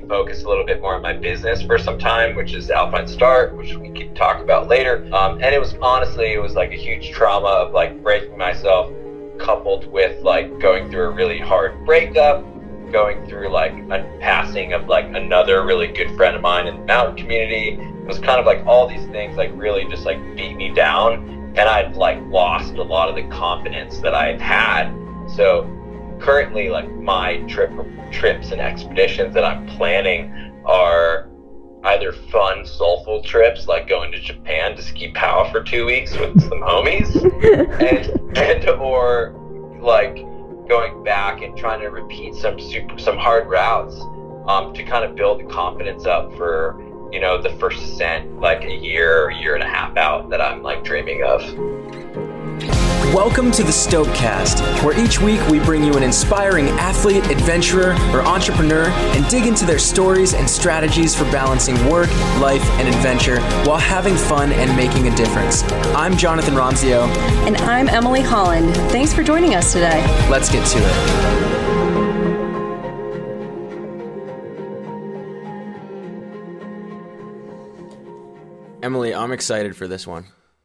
focus a little bit more on my business for some time, which is Alpine Start, which we can talk about later. And it was like a huge trauma of like breaking myself, coupled with like going through a really hard breakup, going through like a passing of like another really good friend of mine in the mountain community. It was kind of like all these things like really just like beat me down, and I'd like lost a lot of the confidence that I had. So currently, like my trips and expeditions that I'm planning are either fun, soulful trips, like going to Japan to ski POW for 2 weeks with some homies, and or like going back and trying to repeat some hard routes to kind of build the confidence up for, you know, the first ascent like a year and a half out that I'm like dreaming of. Welcome to the Stokecast, where each week we bring you an inspiring athlete, adventurer, or entrepreneur and dig into their stories and strategies for balancing work, life, and adventure while having fun and making a difference. I'm Jonathan Romsio. And I'm Emily Holland. Thanks for joining us today. Let's get to it. Emily, I'm excited for this one.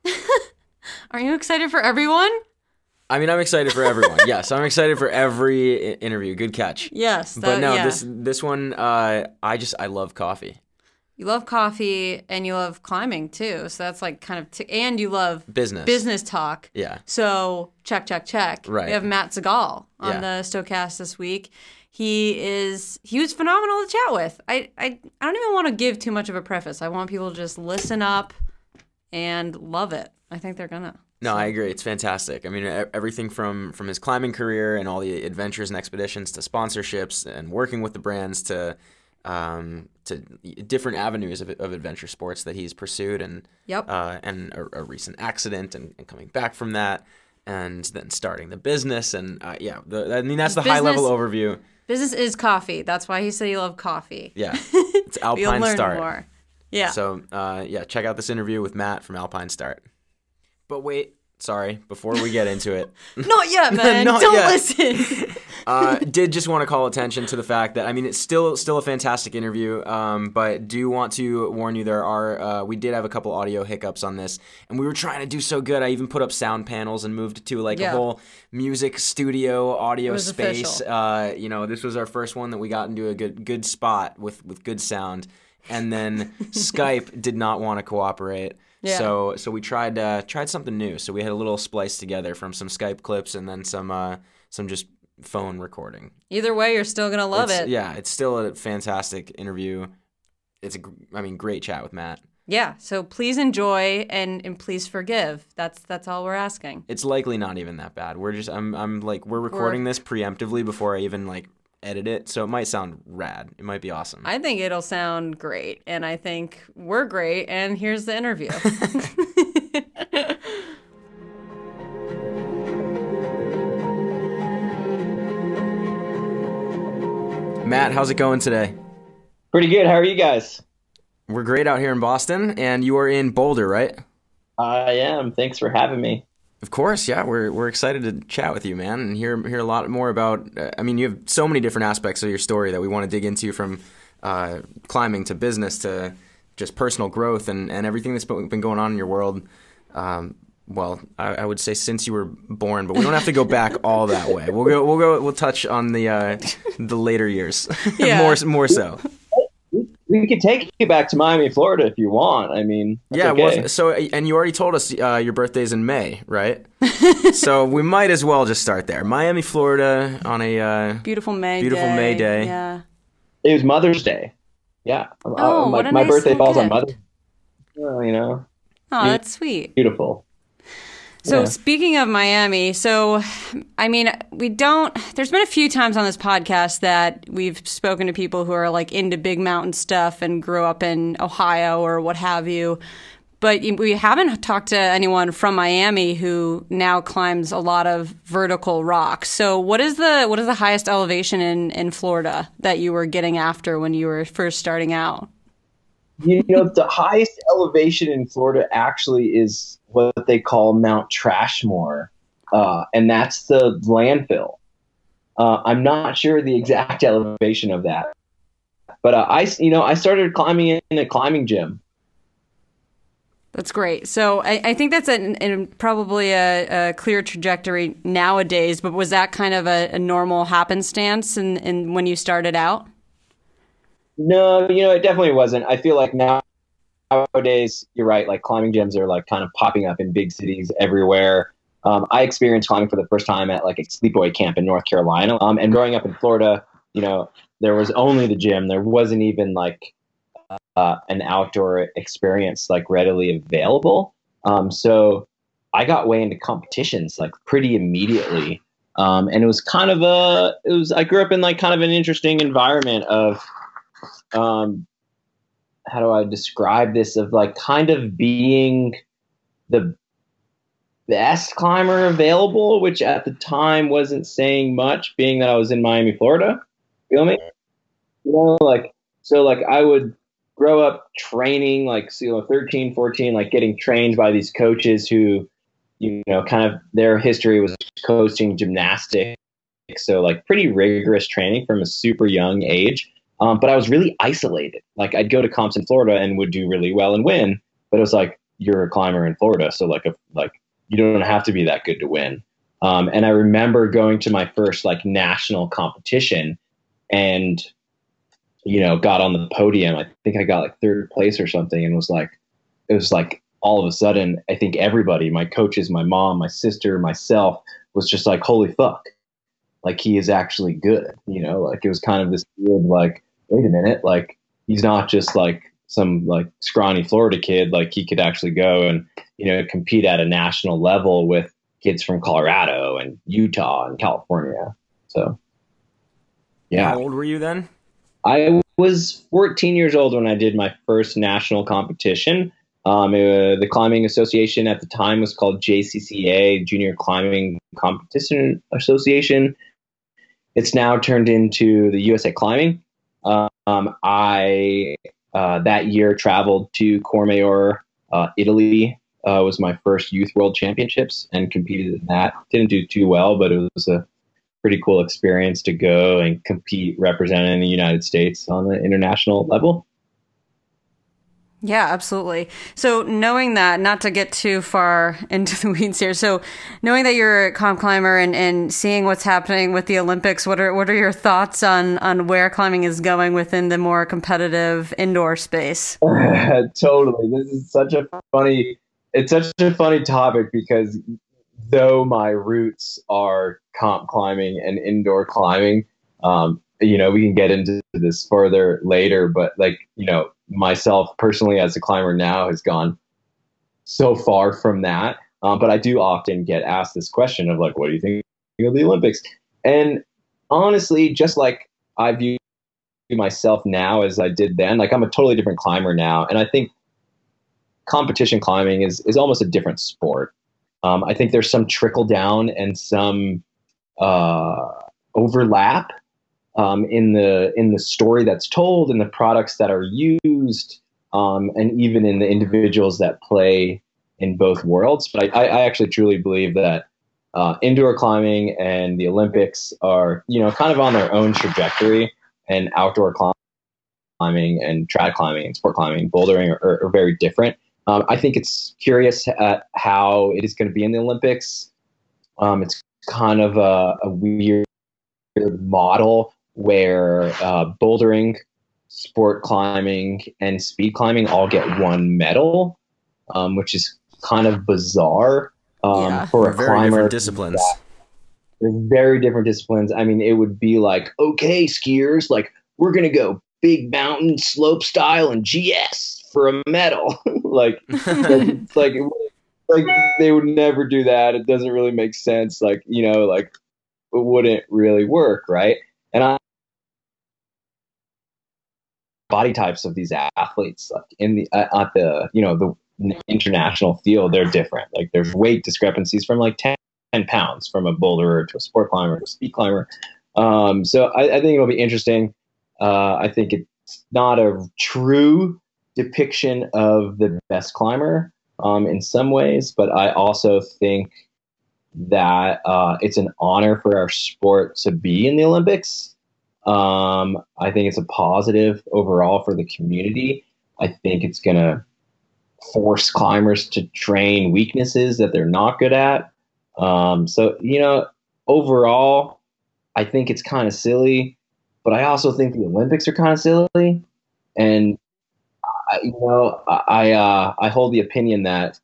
Are you excited for everyone? I mean, I'm excited for everyone. Yes, I'm excited for every interview. Good catch. Yes. But no, yeah. This one, I love coffee. You love coffee and you love climbing too. So that's like kind of, and you love business talk. Yeah. So check. Right. We have Matt Segal on the Stokecast this week. He was phenomenal to chat with. I don't even want to give too much of a preface. I want people to just listen up and love it. I think they're gonna. No, I agree. It's fantastic. I mean, everything from his climbing career and all the adventures and expeditions to sponsorships and working with the brands to different avenues of adventure sports that he's pursued, and a recent accident and coming back from that, and then starting the business, and that's the high level overview. Business is coffee. That's why he said he loved coffee. Yeah, it's Alpine You'll learn Start. More. Yeah. So check out this interview with Matt from Alpine Start. But wait, sorry, before we get into it. Not yet, man. Don't listen. Did just want to call attention to the fact that, I mean, it's still a fantastic interview, but do want to warn you we did have a couple audio hiccups on this, and we were trying to do so good. I even put up sound panels and moved to a whole music studio audio space. This was our first one that we got into a good spot with good sound, and then Skype did not want to cooperate. Yeah. So we tried something new. So we had a little splice together from some Skype clips and then some just phone recording. Either way, you're still gonna love it. Yeah, it's still a fantastic interview. It's great chat with Matt. Yeah. So please enjoy and please forgive. That's all we're asking. It's likely not even that bad. We're recording this preemptively before I even edit it, so it might sound rad. It might be awesome. I think it'll sound great, and I think we're great, and here's the interview. Matt, how's it going today? Pretty good. How are you guys? We're great out here in Boston, and you are in Boulder, right? I am. Thanks for having me. Of course, yeah. We're excited to chat with you, man, and hear a lot more about. You have so many different aspects of your story that we want to dig into, from climbing to business to just personal growth and everything that's been going on in your world. I would say since you were born, but we don't have to go back all that way. We'll touch on the later years, more so. We could take you back to Miami, Florida, if you want. I mean, okay. And you already told us your birthday's in May, right? So we might as well just start there. Miami, Florida, on a beautiful May day. Yeah, it was Mother's Day. Yeah, my birthday falls on Mother's Day. Oh, that's sweet. Beautiful. So speaking of Miami, there's been a few times on this podcast that we've spoken to people who are into big mountain stuff and grew up in Ohio or what have you. But we haven't talked to anyone from Miami who now climbs a lot of vertical rocks. So what is the highest elevation in Florida that you were getting after when you were first starting out? The highest elevation in Florida actually is what they call Mount Trashmore, and that's the landfill. I'm not sure the exact elevation of that, But I started climbing in a climbing gym. That's great. So I think that's probably a clear trajectory nowadays, but was that kind of a normal happenstance in when you started out? No, it definitely wasn't. I feel like nowadays, you're right, like climbing gyms are like kind of popping up in big cities everywhere. I experienced climbing for the first time at like a sleepaway camp in North Carolina. And growing up in Florida, there was only the gym. There wasn't even like an outdoor experience like readily available. So I got way into competitions like pretty immediately. And it was kind of I grew up in like kind of an interesting environment of, how do I describe this, of like kind of being the best climber available, which at the time wasn't saying much, being that I was in Miami, Florida. Feel me? So I would grow up training, like, 13, 14, like getting trained by these coaches who, kind of their history was coaching gymnastics. So like pretty rigorous training from a super young age. But I was really isolated. Like I'd go to comps in Florida and would do really well and win, but it was like, you're a climber in Florida. So like you don't have to be that good to win. And I remember going to my first like national competition and, got on the podium. I think I got like third place or something, and it was like all of a sudden, I think everybody, my coaches, my mom, my sister, myself, was just like, holy fuck, like he is actually good. Like it was kind of this weird, like, wait a minute, like he's not just like some like scrawny Florida kid, like he could actually go and, compete at a national level with kids from Colorado and Utah and California. So, yeah. How old were you then? I was 14 years old when I did my first national competition. The Climbing Association at the time was called JCCA, Junior Climbing Competition Association. It's now turned into the USA Climbing. I that year traveled to Courmayeur, Italy. Was my first Youth World Championships and competed in that. Didn't do too well, but it was a pretty cool experience to go and compete representing the United States on the international level. Yeah, absolutely. So knowing that, not to get too far into the weeds here, so knowing that you're a comp climber and seeing what's happening with the Olympics, what are your thoughts on where climbing is going within the more competitive indoor space? Totally. This is such a funny topic because though my roots are comp climbing and indoor climbing, we can get into this further later, but like, myself personally as a climber now has gone so far from that. But I do often get asked this question of like, what do you think of the Olympics? And honestly, just like I view myself now as I did then, like I'm a totally different climber now. And I think competition climbing is almost a different sport. I think there's some trickle down and some overlap in the story that's told, in the products that are used, and even in the individuals that play in both worlds. But I actually truly believe that indoor climbing and the Olympics are, kind of on their own trajectory, and outdoor climbing and trad climbing and sport climbing, bouldering are very different. I think it's curious at how it is going to be in the Olympics. It's kind of a weird model where bouldering, sport climbing, and speed climbing all get one medal, which is kind of bizarre for a very climber. Different disciplines. They're very different disciplines. I mean, it would be like, okay, skiers, like we're going to go big mountain slope style and GS for a medal. like they would never do that. It doesn't really make sense. Like, like it wouldn't really work. Right. And body types of these athletes, like in the, at the, the international field, they're different. Like there's weight discrepancies from like 10 pounds from a boulderer to a sport climber to a speed climber. So I think it'll be interesting. I think it's not a true depiction of the best climber in some ways, but I also think that it's an honor for our sport to be in the Olympics. I think it's a positive overall for the community. I think it's going to force climbers to train weaknesses that they're not good at. So, overall, I think it's kind of silly, but I also think the Olympics are kind of silly. And, I hold the opinion that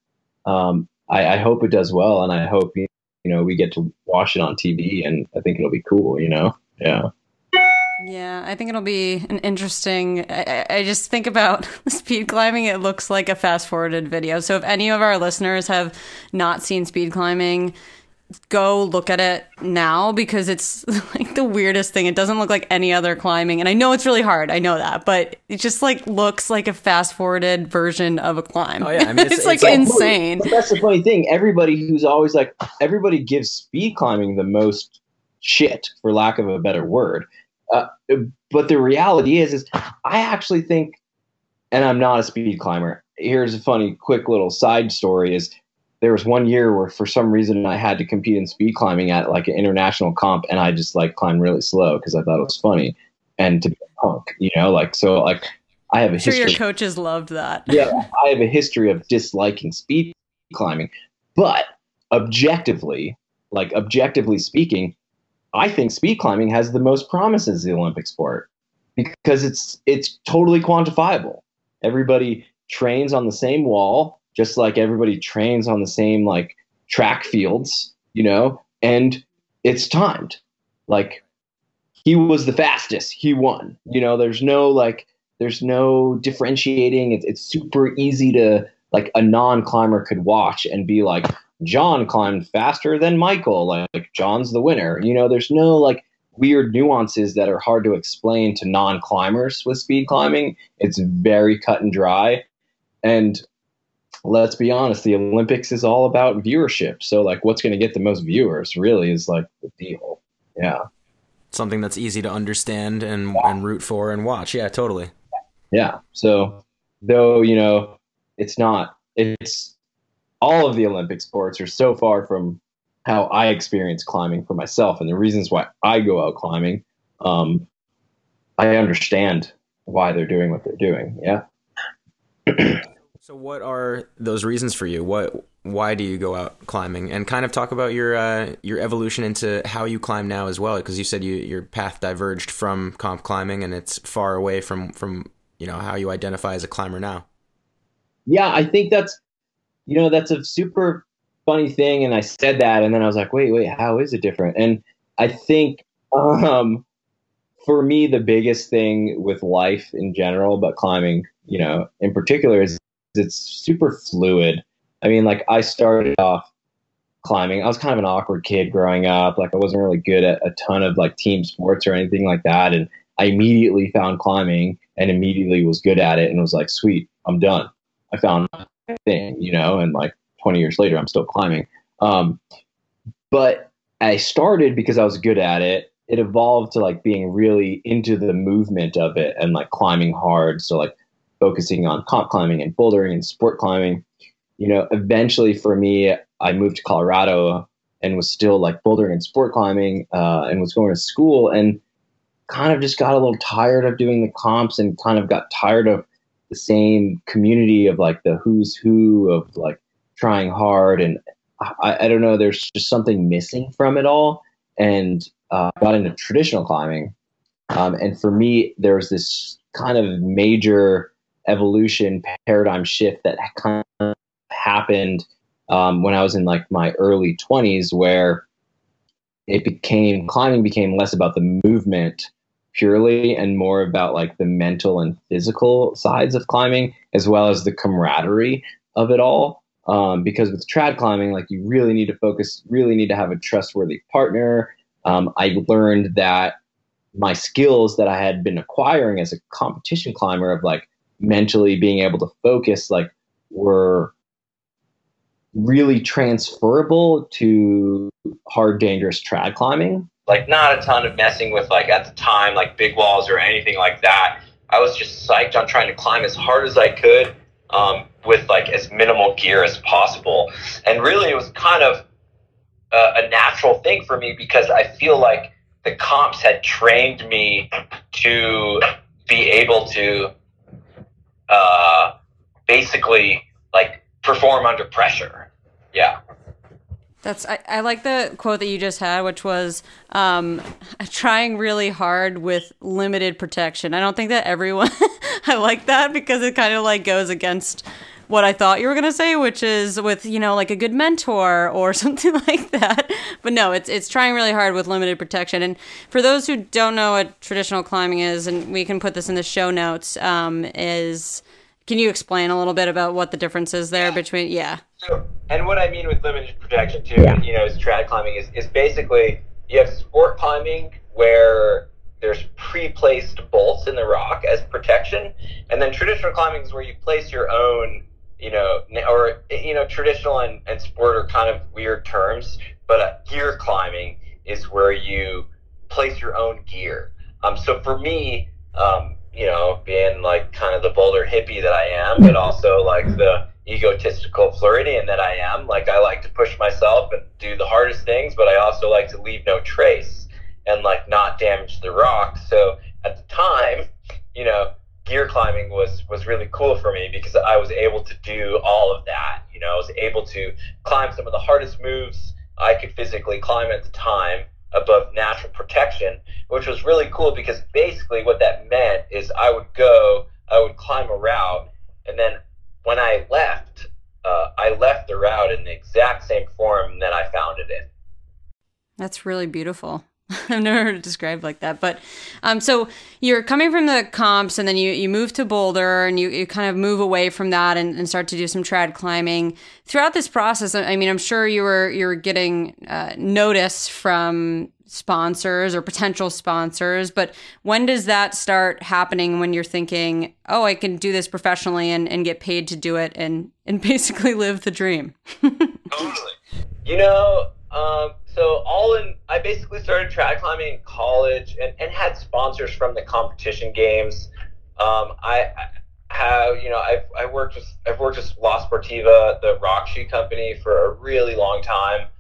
I hope it does well, and I hope, we get to watch it on TV, and I think it'll be cool, Yeah. Yeah, I think it'll be an interesting. I just think about speed climbing. It looks like a fast forwarded video. So if any of our listeners have not seen speed climbing, go look at it now, because it's like the weirdest thing. It doesn't look like any other climbing. And I know it's really hard. I know that. But it just like looks like a fast forwarded version of a climb. Oh, yeah. I mean, it's like insane. But that's the funny thing. Everybody gives speed climbing the most shit, for lack of a better word. But the reality is I actually think, and I'm not a speed climber. Here's a funny, quick little side story is there was one year where for some reason I had to compete in speed climbing at like an international comp, and I just like climbed really slow because I thought it was funny and to be a punk, so I have a history. Sure, your coaches loved that. Yeah, I have a history of disliking speed climbing, but objectively speaking, I think speed climbing has the most promise as the Olympic sport because it's totally quantifiable. Everybody trains on the same wall, just like everybody trains on the same like track fields, and it's timed. Like he was the fastest, he won. There's no differentiating. It's super easy to like a non-climber could watch and be like, John climbed faster than Michael, like John's the winner. There's no like weird nuances that are hard to explain to non-climbers with speed climbing. It's very cut and dry. And let's be honest, the Olympics is all about viewership. So like what's going to get the most viewers really is like the deal. Yeah. Something that's easy to understand and root for and watch. Yeah, totally. Yeah. So though, it's all of the Olympic sports are so far from how I experience climbing for myself and the reasons why I go out climbing. I understand why they're doing what they're doing. Yeah. So what are those reasons for you? Why do you go out climbing? And kind of talk about your evolution into how you climb now as well, because you said your path diverged from comp climbing and it's far away from how you identify as a climber now. Yeah, I think that's a super funny thing. And I said that, and then I was like, wait, how is it different? And I think for me, the biggest thing with life in general, but climbing, in particular, is it's super fluid. I mean, like I started off climbing. I was kind of an awkward kid growing up. Like I wasn't really good at a ton of like team sports or anything like that. And I immediately found climbing and immediately was good at it and was like, sweet, I'm done. I found my thing, and like 20 years later, I'm still climbing. But I started because I was good at it. It evolved to like being really into the movement of it and like climbing hard. So like focusing on comp climbing and bouldering and sport climbing. Eventually for me, I moved to Colorado and was still like bouldering and sport climbing and was going to school and kind of just got a little tired of doing the comps and kind of got tired of the same community of like the who's who of like trying hard. And I don't know, there's just something missing from it all. And got into traditional climbing. And for me, there was this kind of major evolution paradigm shift that kind of happened when I was in like my early 20s, where climbing became less about the movement purely and more about like the mental and physical sides of climbing, as well as the camaraderie of it all. Because with trad climbing, like you really need to focus, really need to have a trustworthy partner. I learned that my skills that I had been acquiring as a competition climber of like mentally being able to focus, like were really transferable to hard, dangerous trad climbing. Like not a ton of messing with like at the time, like big walls or anything like that. I was just psyched on trying to climb as hard as I could with like as minimal gear as possible. And really it was kind of a natural thing for me because I feel like the comps had trained me to be able to basically like perform under pressure. Yeah. I like the quote that you just had, which was trying really hard with limited protection. I don't think that everyone, I like that because it kind of like goes against what I thought you were going to say, which is with, you know, like a good mentor or something like that. But no, it's trying really hard with limited protection. And for those who don't know what traditional climbing is, and we can put this in the show notes, can you explain a little bit about what the difference is there between, So, and what I mean with limited protection too, you know, is trad climbing is basically you have sport climbing where there's pre-placed bolts in the rock as protection, and then traditional climbing is where you place your own, you know, or, you know, traditional and sport are kind of weird terms, but gear climbing is where you place your own gear. So for me, you know, being like kind of the boulder hippie that I am, but also like the egotistical Floridian that I am, like I like to push myself and do the hardest things, but I also like to leave no trace and like not damage the rock. So at the time, you know, gear climbing was really cool for me because I was able to do all of that. You know, I was able to climb some of the hardest moves I could physically climb at the time above natural protection, which was really cool because basically what that meant is I would climb a route, and then when I left the route in the exact same form that I found it in. That's really beautiful. I've never heard it described like that. But so you're coming from the comps, and then you move to Boulder, and you kind of move away from that and start to do some trad climbing. Throughout this process, I mean, I'm sure you were getting notice from sponsors or potential sponsors, but when does that start happening when you're thinking, oh, I can do this professionally and get paid to do it and basically live the dream? Totally. You know, I basically started trad climbing in college and had sponsors from the competition games. I've worked with La Sportiva, the rock shoe company, for a really long time.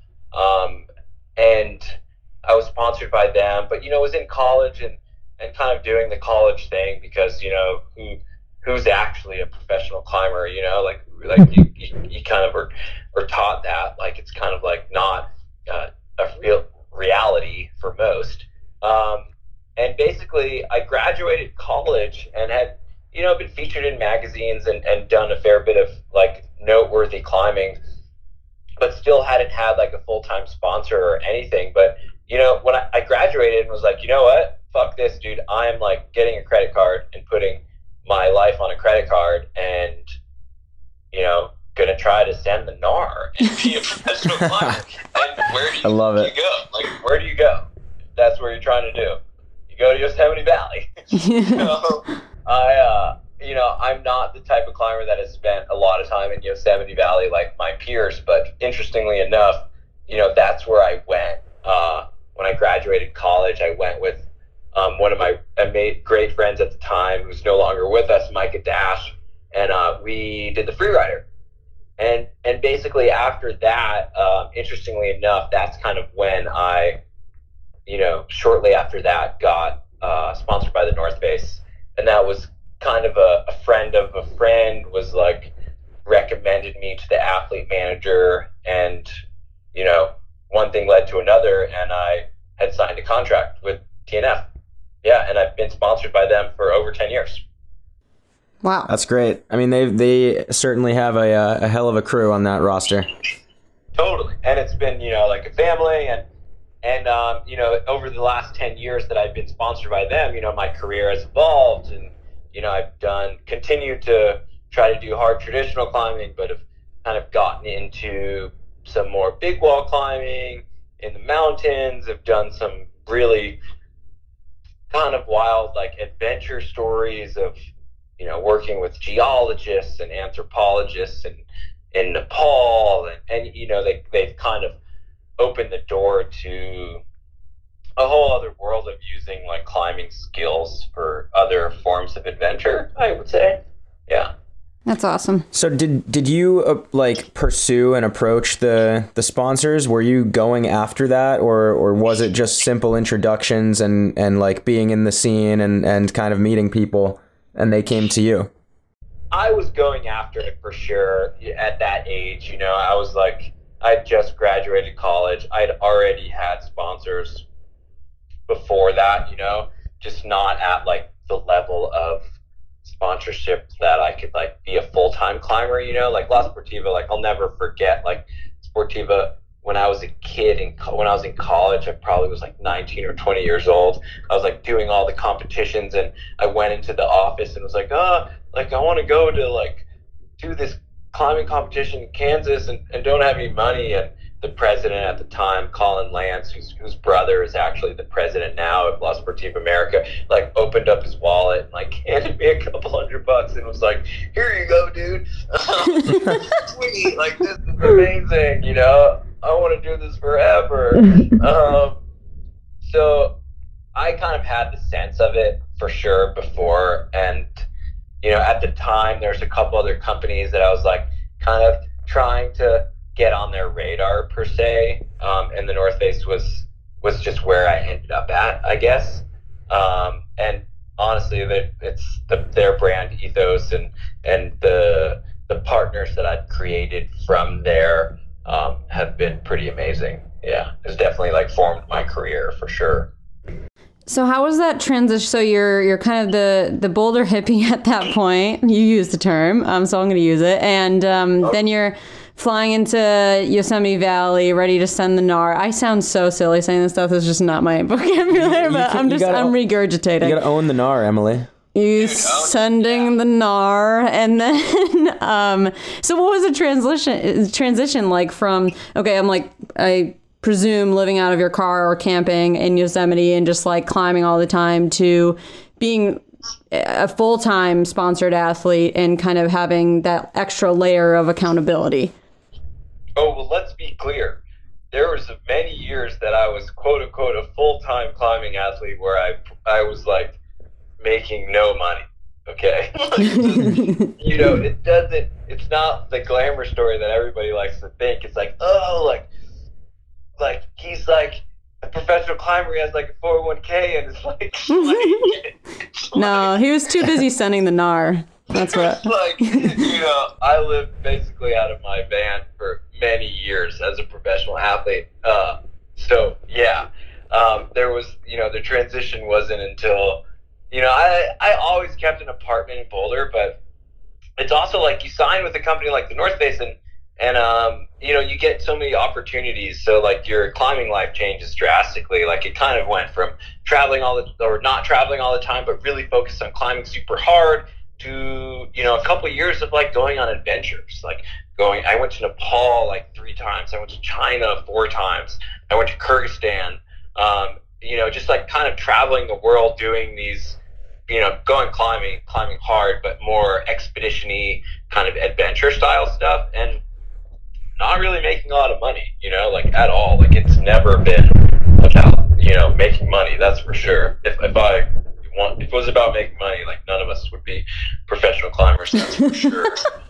And I was sponsored by them, but, you know, was in college and kind of doing the college thing because, you know, who's actually a professional climber, you know, like you kind of are taught that, like, it's kind of like not a real reality for most. And basically I graduated college and had, you know, been featured in magazines and done a fair bit of like noteworthy climbing, but still hadn't had like a full-time sponsor or anything. But, you know, when I graduated and was like, you know what, fuck this, dude, I'm like getting a credit card and putting my life on a credit card and, you know, gonna try to send the NAR and be a professional climber. And where do you go? Like, where do you go? That's where you're trying to do. You go to Yosemite Valley. So I'm not the type of climber that has spent a lot of time in Yosemite Valley like my peers, but interestingly enough, you know, that's where I went. When I graduated college, I went with one of my great friends at the time, who's no longer with us, Micah Dash, and we did the Freerider. And basically after that, interestingly enough, that's kind of when I, you know, shortly after that got sponsored by the North Face. And that was kind of a friend of a friend was like recommended me to the athlete manager, and, you know, one thing led to another, and I had signed a contract with TNF. Yeah, and I've been sponsored by them for over 10 years. Wow. That's great. I mean, they certainly have a hell of a crew on that roster. Totally. And it's been, you know, like a family, and you know, over the last 10 years that I've been sponsored by them, you know, my career has evolved, and, you know, I've continued to try to do hard traditional climbing, but have kind of gotten into some more big wall climbing in the mountains. I've done some really kind of wild, like, adventure stories of, you know, working with geologists and anthropologists in Nepal, and you know, they've kind of opened the door to a whole other world of using like climbing skills for other forms of adventure, I would say. Yeah. That's awesome. So did you like pursue and approach the sponsors? Were you going after that, or was it just simple introductions and like being in the scene and kind of meeting people and they came to you? I was going after it for sure at that age. I was like, I just graduated college. I'd already had sponsors before that, just not at like the level of sponsorship that I could like be a full-time climber, like La Sportiva. Like I'll never forget like Sportiva when I was a kid and when I was in college. I probably was like 19 or 20 years old. I was like doing all the competitions, and I went into the office and was like, like I want to go to like do this climbing competition in Kansas and don't have any money. And the president at the time, Colin Lance, whose brother is actually the president now of La Sportiva America, like opened up his wallet and like handed me a couple $100 and was like, here you go, dude. Sweet, like this is amazing, I want to do this forever. So I kind of had the sense of it for sure before, and at the time there's a couple other companies that I was like kind of trying to get on their radar per se, and the North Face was just where I ended up at, I guess. And honestly, it's their brand ethos and the partners that I've created from there have been pretty amazing. Yeah, it's definitely like formed my career for sure. So how was that transition? So you're kind of the boulder hippie at that point. You used the term, so I'm going to use it. And then you're flying into Yosemite Valley, ready to send the NAR. I sound so silly saying this stuff. It's just not my vocabulary, but I'm regurgitating. You got to own the NAR, Emily. You sending the NAR, and then so what was the transition like from, okay, I'm like, I presume living out of your car or camping in Yosemite and just like climbing all the time, to being a full-time sponsored athlete and kind of having that extra layer of accountability? Oh, well, let's be clear. There was many years that I was quote unquote a full-time climbing athlete where I was like making no money. Okay. It's not the glamour story that everybody likes to think. It's like, oh, like he's like a professional climber, he has like a 401k and it's like no, he was too busy sending the NAR. That's what. I lived basically out of my van for many years as a professional athlete. So yeah, there was, the transition wasn't until, I always kept an apartment in Boulder, but it's also like you sign with a company like the North Face and you get so many opportunities. So like your climbing life changes drastically. Like it kind of went from not traveling all the time, but really focused on climbing super hard, to, a couple of years of like going on adventures. I went to Nepal like 3 times. I went to China 4 times. I went to Kyrgyzstan, just like kind of traveling the world doing these, going climbing hard, but more expedition-y kind of adventure style stuff. And not really making a lot of money, at all. Like it's never been about, making money. That's for sure. If it was about making money, like none of us would be professional climbers. That's for sure.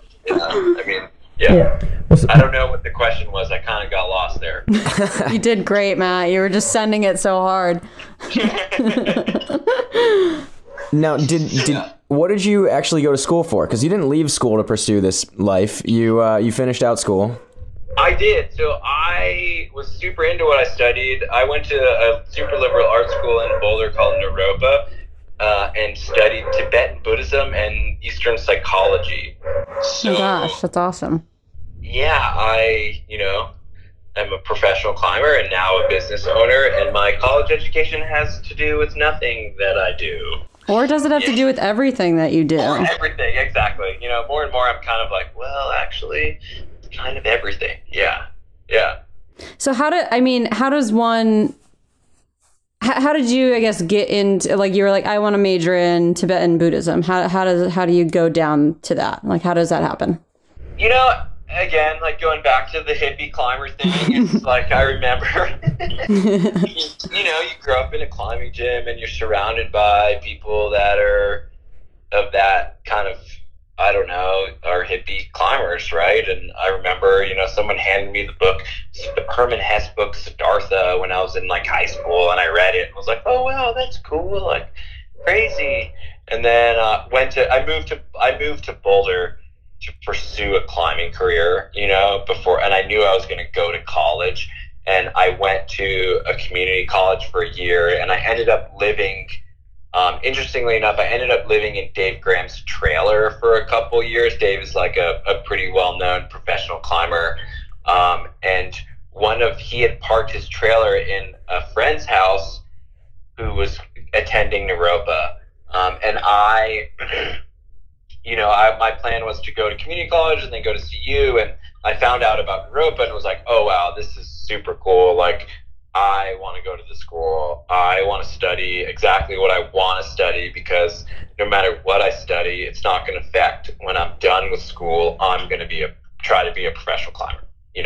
Yeah. I don't know what the question was. I kind of got lost there. You did great, Matt. You were just sending it so hard. Now, what did you actually go to school for? Because you didn't leave school to pursue this life. You finished out school. I did. So I was super into what I studied. I went to a super liberal art school in Boulder called Naropa, and studied Tibetan Buddhism and Eastern psychology. So, oh my gosh, that's awesome. Yeah, I'm a professional climber and now a business owner, and my college education has to do with nothing that I do. Or does it have to do with everything that you do? Or everything, exactly. More and more I'm kind of like, well, actually, kind of everything. Yeah. So how did you, I guess, get into, like, you were like, I want to major in Tibetan Buddhism. How do you go down to that? Like, how does that happen? Again, like going back to the hippie climber thing, it's like I remember, you grow up in a climbing gym and you're surrounded by people that are of that kind of I don't know, are hippie climbers, right? And I remember, someone handed me the book, Herman Hesse book, Siddhartha, when I was in like high school, and I read it and was like, oh wow, that's cool, like crazy. And then I moved to Boulder to pursue a climbing career, before, and I knew I was going to go to college, and I went to a community college for a year, and I ended up living. Interestingly enough, I ended up living in Dave Graham's trailer for a couple years. Dave is like a pretty well-known professional climber. And he had parked his trailer in a friend's house who was attending Naropa. And my plan was to go to community college and then go to CU. And I found out about Naropa and was like, oh, wow, this is super cool. Like, I want to go to the school. I want to study exactly what I want to study, because no matter what I study, it's not going to affect when I'm done with school. I'm going to try to be a professional climber,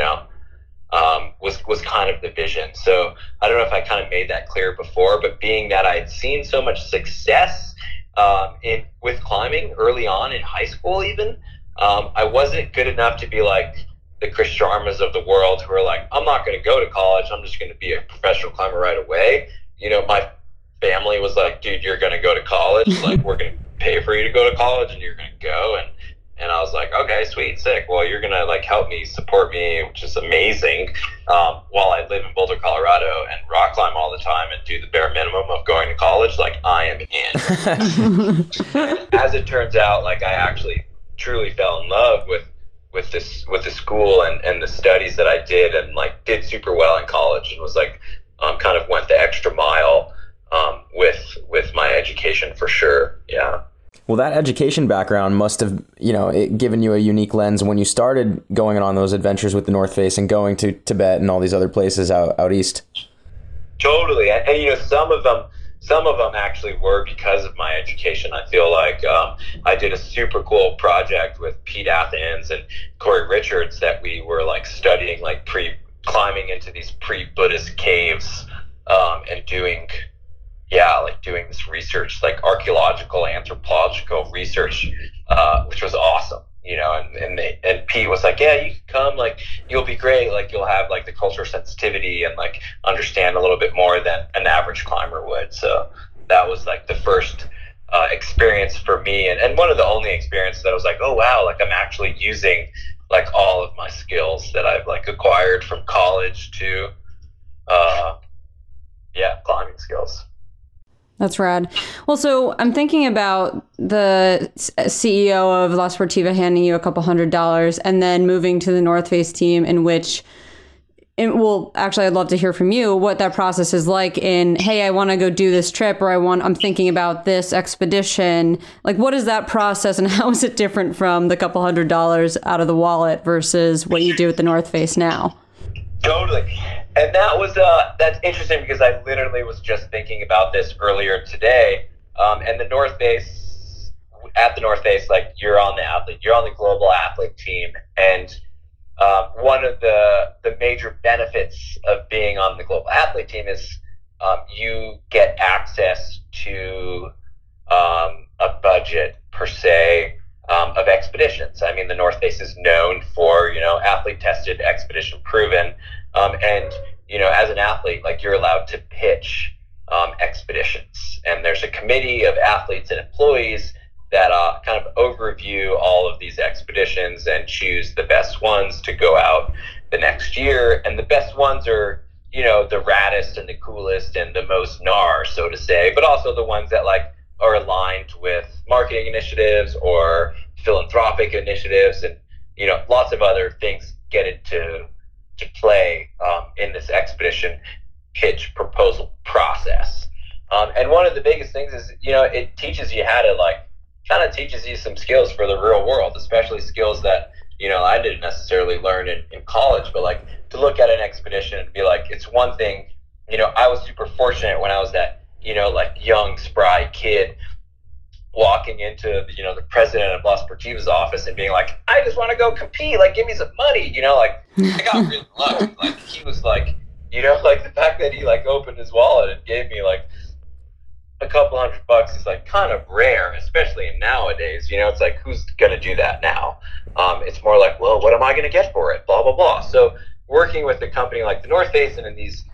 was kind of the vision. So I don't know if I kind of made that clear before, but being that I had seen so much success with climbing early on in high school even, I wasn't good enough to be like the Chris Sharmas of the world who are like, I'm not going to go to college. I'm just going to be a professional climber right away. My family was like, dude, you're going to go to college. Like, we're going to pay for you to go to college and you're going to go. And I was like, okay, sweet, sick. Well, you're going to like help me, support me, which is amazing. While I live in Boulder, Colorado and rock climb all the time and do the bare minimum of going to college, like I am in. And as it turns out, like I actually truly fell in love with the school and the studies that I did, and like did super well in college, and was like kind of went the extra mile with my education for sure. Yeah. Well, that education background must have, given you a unique lens when you started going on those adventures with the North Face and going to Tibet and all these other places out east. Totally. And some of them actually were because of my education. I feel like I did a super cool project with Pete Athens and Corey Richards that we were like studying, like climbing into these pre-Buddhist caves and doing this research, like archaeological, anthropological research, which was awesome. And Pete was like, yeah, you can come, like, you'll be great. Like, you'll have like the cultural sensitivity and like understand a little bit more than an average climber would. So that was like the first experience for me. And one of the only experiences that I was like, oh, wow, like I'm actually using like all of my skills that I've like acquired from college to, climbing skills. That's rad. Well, so I'm thinking about the CEO of La Sportiva handing you a couple $100 and then moving to the North Face team, actually, I'd love to hear from you what that process is like in, hey, I want to go do this trip, or I'm thinking about this expedition. Like, what is that process and how is it different from the couple $100 out of the wallet versus what you do with the North Face now? Totally. And that was that's interesting because I literally was just thinking about this earlier today. And the North Face, like you're on the global athlete team, and one of the major benefits of being on the global athlete team is you get access to a budget per se of expeditions. I mean, the North Face is known for, athlete tested, expedition proven. And, as an athlete, like you're allowed to pitch expeditions. And there's a committee of athletes and employees that kind of overview all of these expeditions and choose the best ones to go out the next year. And the best ones are, the raddest and the coolest and the most gnar, so to say, but also the ones that like are aligned with marketing initiatives or philanthropic initiatives, and lots of other things get into play in this expedition pitch proposal process. And one of the biggest things is it teaches you how to kind of teaches you some skills for the real world, especially skills that I didn't necessarily learn in college, but like to look at an expedition and be like, it's one thing. I was super fortunate when I was that young spry kid walking into the president of La Sportiva's office and being like, I just want to go compete, like give me some money, I got really lucky. Like he was like, the fact that he like opened his wallet and gave me like a couple $100 is like kind of rare, especially nowadays. It's like, who's gonna do that now? It's more like, well, what am I gonna get for it? Blah blah blah. So working with a company like the North Face and in these,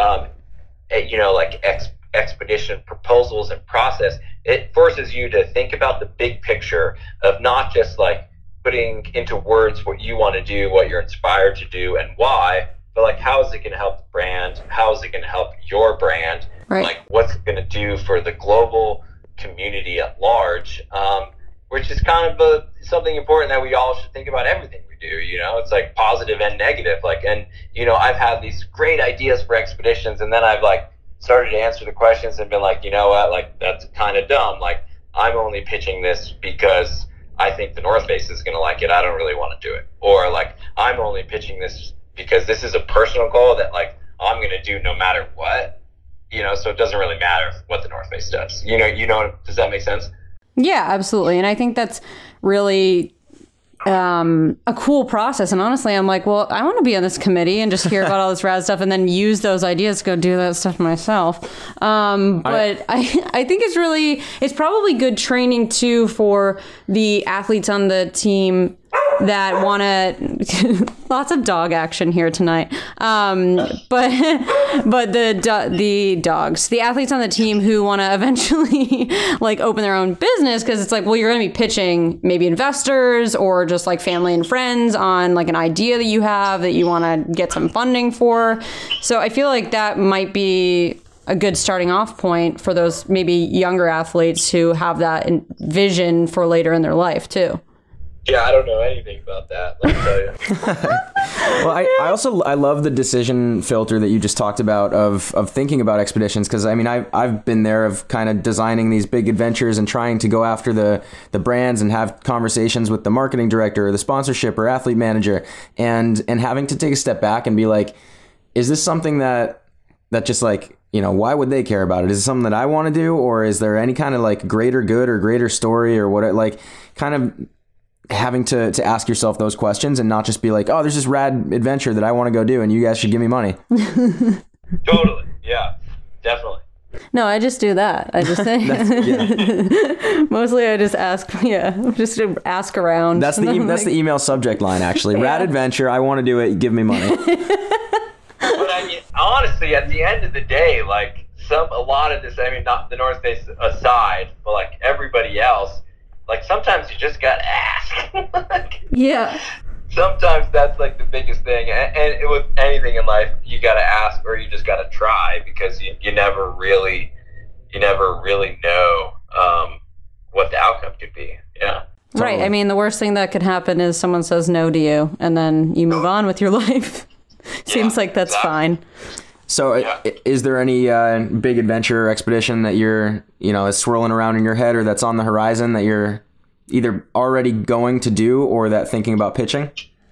like expedition proposals and process, it forces you to think about the big picture of not just like putting into words what you want to do, what you're inspired to do, and why, but like, how is it going to help the brand? How is it going to help your brand? Right. Like, what's it going to do for the global community at large? Which is kind of something important that we all should think about everything we do. It's like positive and negative. Like, and I've had these great ideas for expeditions, and then I've like started to answer the questions and been like, you know what, like, that's kind of dumb. Like, I'm only pitching this because I think the North Face is going to like it. I don't really want to do it. Or like, I'm only pitching this because this is a personal goal that like I'm going to do no matter what. So it doesn't really matter what the North Face does. Does that make sense? Yeah, absolutely. And I think that's really a cool process. And honestly, I'm like, well, I want to be on this committee and just hear about all this rad stuff and then use those ideas to go do that stuff myself. But I think it's probably good training too for the athletes on the team that want to, lots of dog action here tonight. But the athletes on the team who want to eventually like open their own business, because it's like, well, you're going to be pitching maybe investors or just like family and friends on like an idea that you have that you want to get some funding for. So I feel like that might be a good starting off point for those maybe younger athletes who have that vision for later in their life too. Yeah, I don't know anything about that, let me tell you. Well, I love the decision filter that you just talked about of thinking about expeditions, because I mean I've been there of kind of designing these big adventures and trying to go after the brands and have conversations with the marketing director or the sponsorship or athlete manager, and having to take a step back and be like, is this something that just like, why would they care about it? Is it something that I want to do, or is there any kind of like greater good or greater story or what, like kind of having to ask yourself those questions and not just be like, oh, there's this rad adventure that I want to go do and you guys should give me money. Totally. Yeah, definitely. No, I just do that. I just say, mostly I just ask, just to ask around. That's the email subject line, actually. Rad adventure. I want to do it. Give me money. But I mean, honestly, at the end of the day, like a lot of this, I mean, not the North Face aside, but like everybody else, like sometimes you just gotta ask. Yeah. Sometimes that's like the biggest thing, and with anything in life, you gotta ask or you just gotta try, because you never really know what the outcome could be. Yeah. Right. I mean, the worst thing that could happen is someone says no to you, and then you move on with your life. Seems like that's fine. So is there any big adventure or expedition that you're, is swirling around in your head or that's on the horizon that you're either already going to do or that thinking about pitching?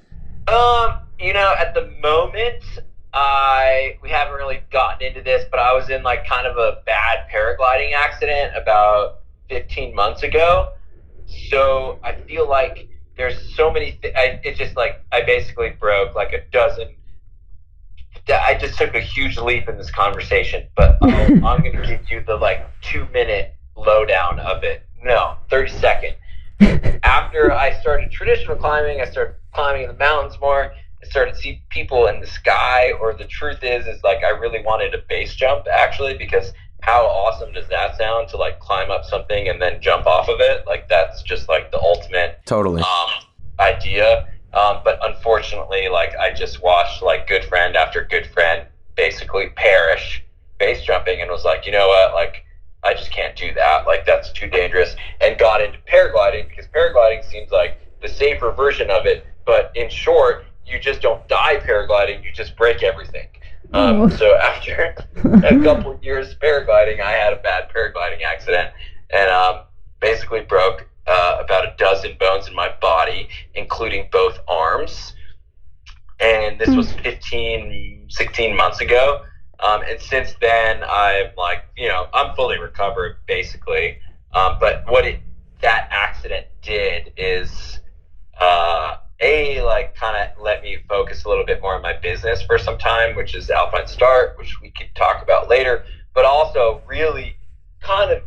At the moment, we haven't really gotten into this, but I was in like kind of a bad paragliding accident about 15 months ago. So I feel like there's so many it's just like I basically broke like a dozen. I just took a huge leap in this conversation, but I'm going to give you the 2-minute lowdown of it. No, 30-second. After I started traditional climbing, I started climbing in the mountains more. I started to see people in the sky, or the truth is I really wanted a base jump, actually, because how awesome does that sound to climb up something and then jump off of it? That's just the ultimate idea. But unfortunately, I just watched good friend after good friend basically perish base jumping, and was like, you know what, I just can't do that. That's too dangerous, and got into paragliding, because paragliding seems like the safer version of it. But in short, you just don't die paragliding, you just break everything. So after a couple of years paragliding, I had a bad paragliding accident, and basically broke about a dozen bones in my body, including both arms. And this was 16 months ago. And since then, I'm I'm fully recovered, basically. But what that accident did is, kind of let me focus a little bit more on my business for some time, which is Alpine Start, which we could talk about later, but also really kind of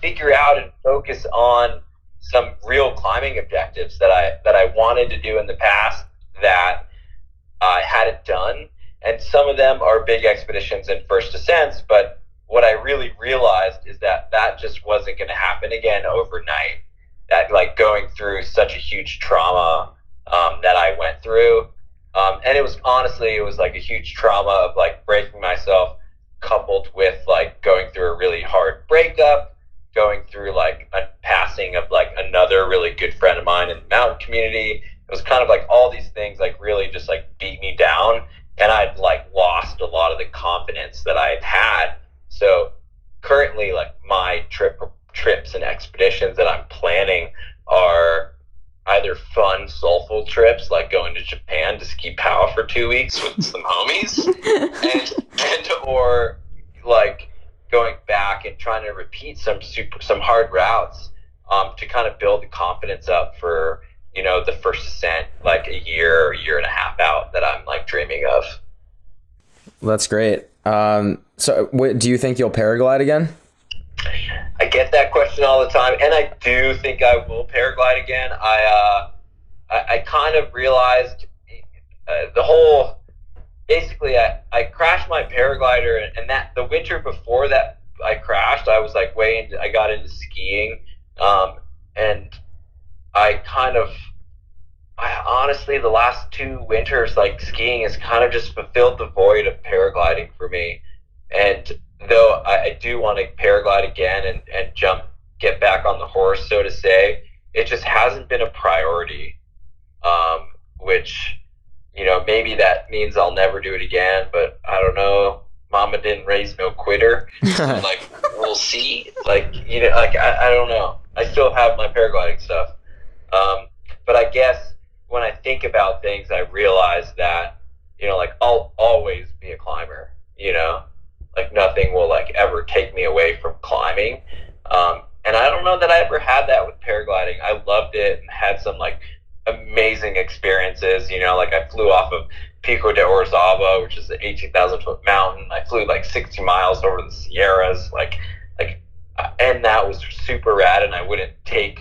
figure out and focus on some real climbing objectives that I wanted to do in the past that I hadn't done. And some of them are big expeditions and first ascents, but what I really realized is that just wasn't going to happen again overnight. That like going through such a huge trauma that I went through, and it was like a huge trauma of like breaking myself, coupled with like going through a really hard breakup, going through like a passing of like another really good friend of mine in the mountain community. It was kind of like all these things like really just like beat me down, and I'd like lost a lot of the confidence that I had. So currently, like my trips and expeditions that I'm planning are either fun, soulful trips, like going to Japan to ski POW for 2 weeks with some homies, and or like going back and trying to repeat some hard routes to kind of build the confidence up for, you know, the first ascent, like a year and a half out that I'm like dreaming of. That's great. So do you think you'll paraglide again? I get that question all the time, and I do think I will paraglide again. I kind of realized basically I crashed my paraglider, and that the winter before that I crashed, I was like I got into skiing, and I honestly, the last 2 winters, like skiing has kind of just fulfilled the void of paragliding for me. And though I do want to paraglide again and get back on the horse, so to say, it just hasn't been a priority, which, you know, maybe that means I'll never do it again, but I don't know. Mama didn't raise no quitter. Like, we'll see. Like, you know, like, I don't know. I still have my paragliding stuff. But I guess when I think about things, I realize that, you know, like, I'll always be a climber, you know? Like, nothing will, like, ever take me away from climbing. And I don't know that I ever had that with paragliding. I loved it and had some, like, amazing experiences, you know? Like, I flew off of Pico de Orizaba, which is an 18,000-foot mountain. I flew, like, 60 miles over the Sierras, and that was super rad, and I wouldn't take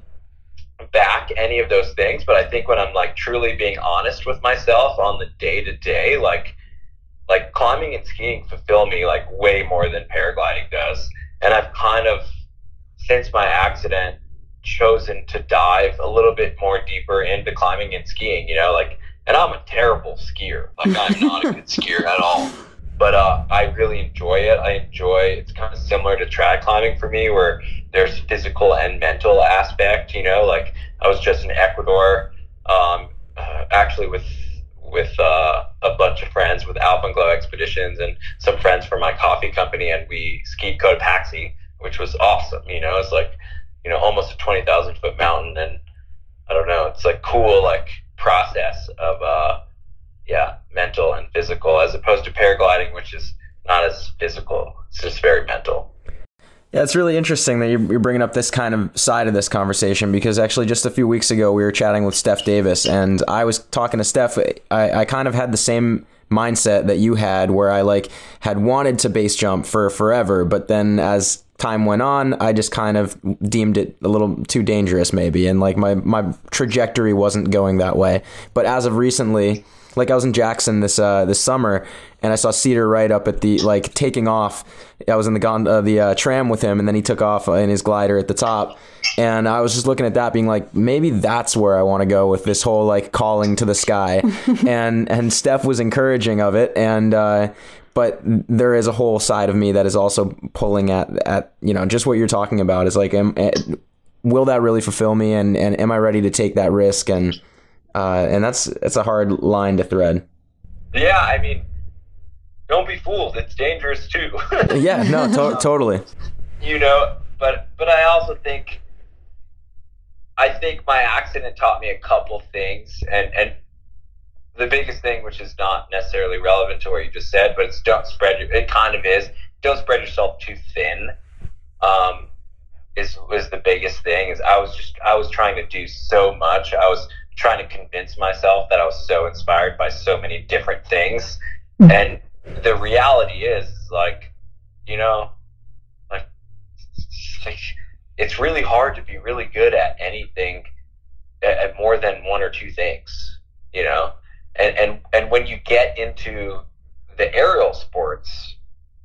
back any of those things. But I think when I'm, like, truly being honest with myself on the day-to-day, like climbing and skiing fulfill me like way more than paragliding does. And I've kind of, since my accident, chosen to dive a little bit more deeper into climbing and skiing, you know, like, and I'm a terrible skier. Like, I'm not a good skier at all, but I really enjoy it. It's kind of similar to trad climbing for me, where there's physical and mental aspect, you know. Like, I was just in Ecuador, actually with a bunch of friends with Alpenglow Expeditions and some friends from my coffee company, and we skied Cotopaxi, which was awesome. You know, it's like, you know, almost a 20,000-foot mountain, and I don't know, it's like cool, like, process of mental and physical, as opposed to paragliding, which is not as physical. It's just very mental. Yeah, it's really interesting that you're bringing up this kind of side of this conversation, because actually just a few weeks ago we were chatting with Steph Davis, and I was talking to Steph. I kind of had the same mindset that you had, where I like had wanted to base jump for forever, but then as time went on, I just kind of deemed it a little too dangerous maybe, and like my trajectory wasn't going that way. But as of recently, like I was in Jackson this summer, and I saw Cedar right up at the, like, taking off. I was in the tram with him, and then he took off in his glider at the top. And I was just looking at that being like, maybe that's where I want to go with this whole, like, calling to the sky. and Steph was encouraging of it. And, but there is a whole side of me that is also pulling at, you know, just what you're talking about is like, will that really fulfill me? And am I ready to take that risk? And that's a hard line to thread. Yeah, I mean, don't be fooled. It's dangerous too. Yeah, no, totally. You know, but I also think my accident taught me a couple things, and the biggest thing, which is not necessarily relevant to what you just said, but it's don't spread yourself too thin. Is the biggest thing. Is I was trying to do so much. I was trying to convince myself that I was so inspired by so many different things, and the reality is, like, you know, like, like, it's really hard to be really good at anything, at more than one or two things, you know? And when you get into the aerial sports,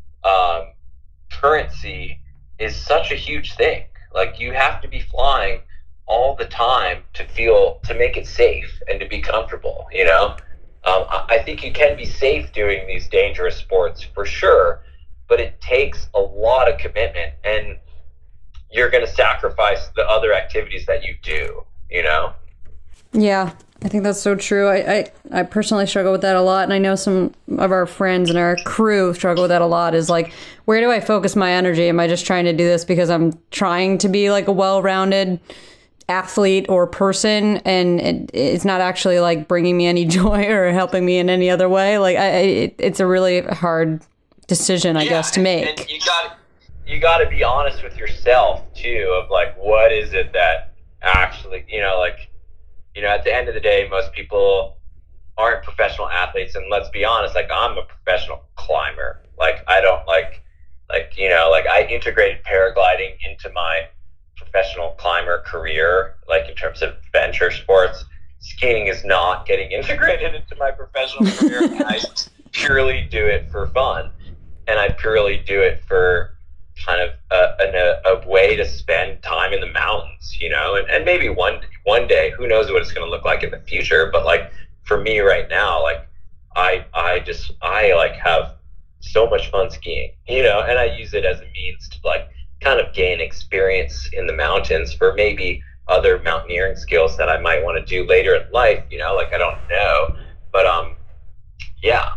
currency is such a huge thing. Like, you have to be flying all the time to make it safe and to be comfortable, you know? I think you can be safe doing these dangerous sports for sure, but it takes a lot of commitment, and you're going to sacrifice the other activities that you do, you know? Yeah, I think that's so true. I personally struggle with that a lot, and I know some of our friends and our crew struggle with that a lot, is like, where do I focus my energy? Am I just trying to do this because I'm trying to be like a well-rounded athlete or person, and it's not actually like bringing me any joy or helping me in any other way? Like, it's a really hard decision, I guess, to make. And you got to be honest with yourself too, of like, what is it that actually, you know, like, you know, at the end of the day, most people aren't professional athletes, and let's be honest, like, I'm a professional climber. Like, I don't like, you know, like, I integrated paragliding into my professional climber career, like, in terms of adventure sports. Skiing is not getting integrated into my professional career. I purely do it for fun, and I purely do it for kind of a way to spend time in the mountains, you know, and maybe one day, who knows what it's going to look like in the future. But like, for me right now, like, I like have so much fun skiing, you know, and I use it as a means to like kind of gain experience in the mountains for maybe other mountaineering skills that I might want to do later in life, you know, like, I don't know, but yeah,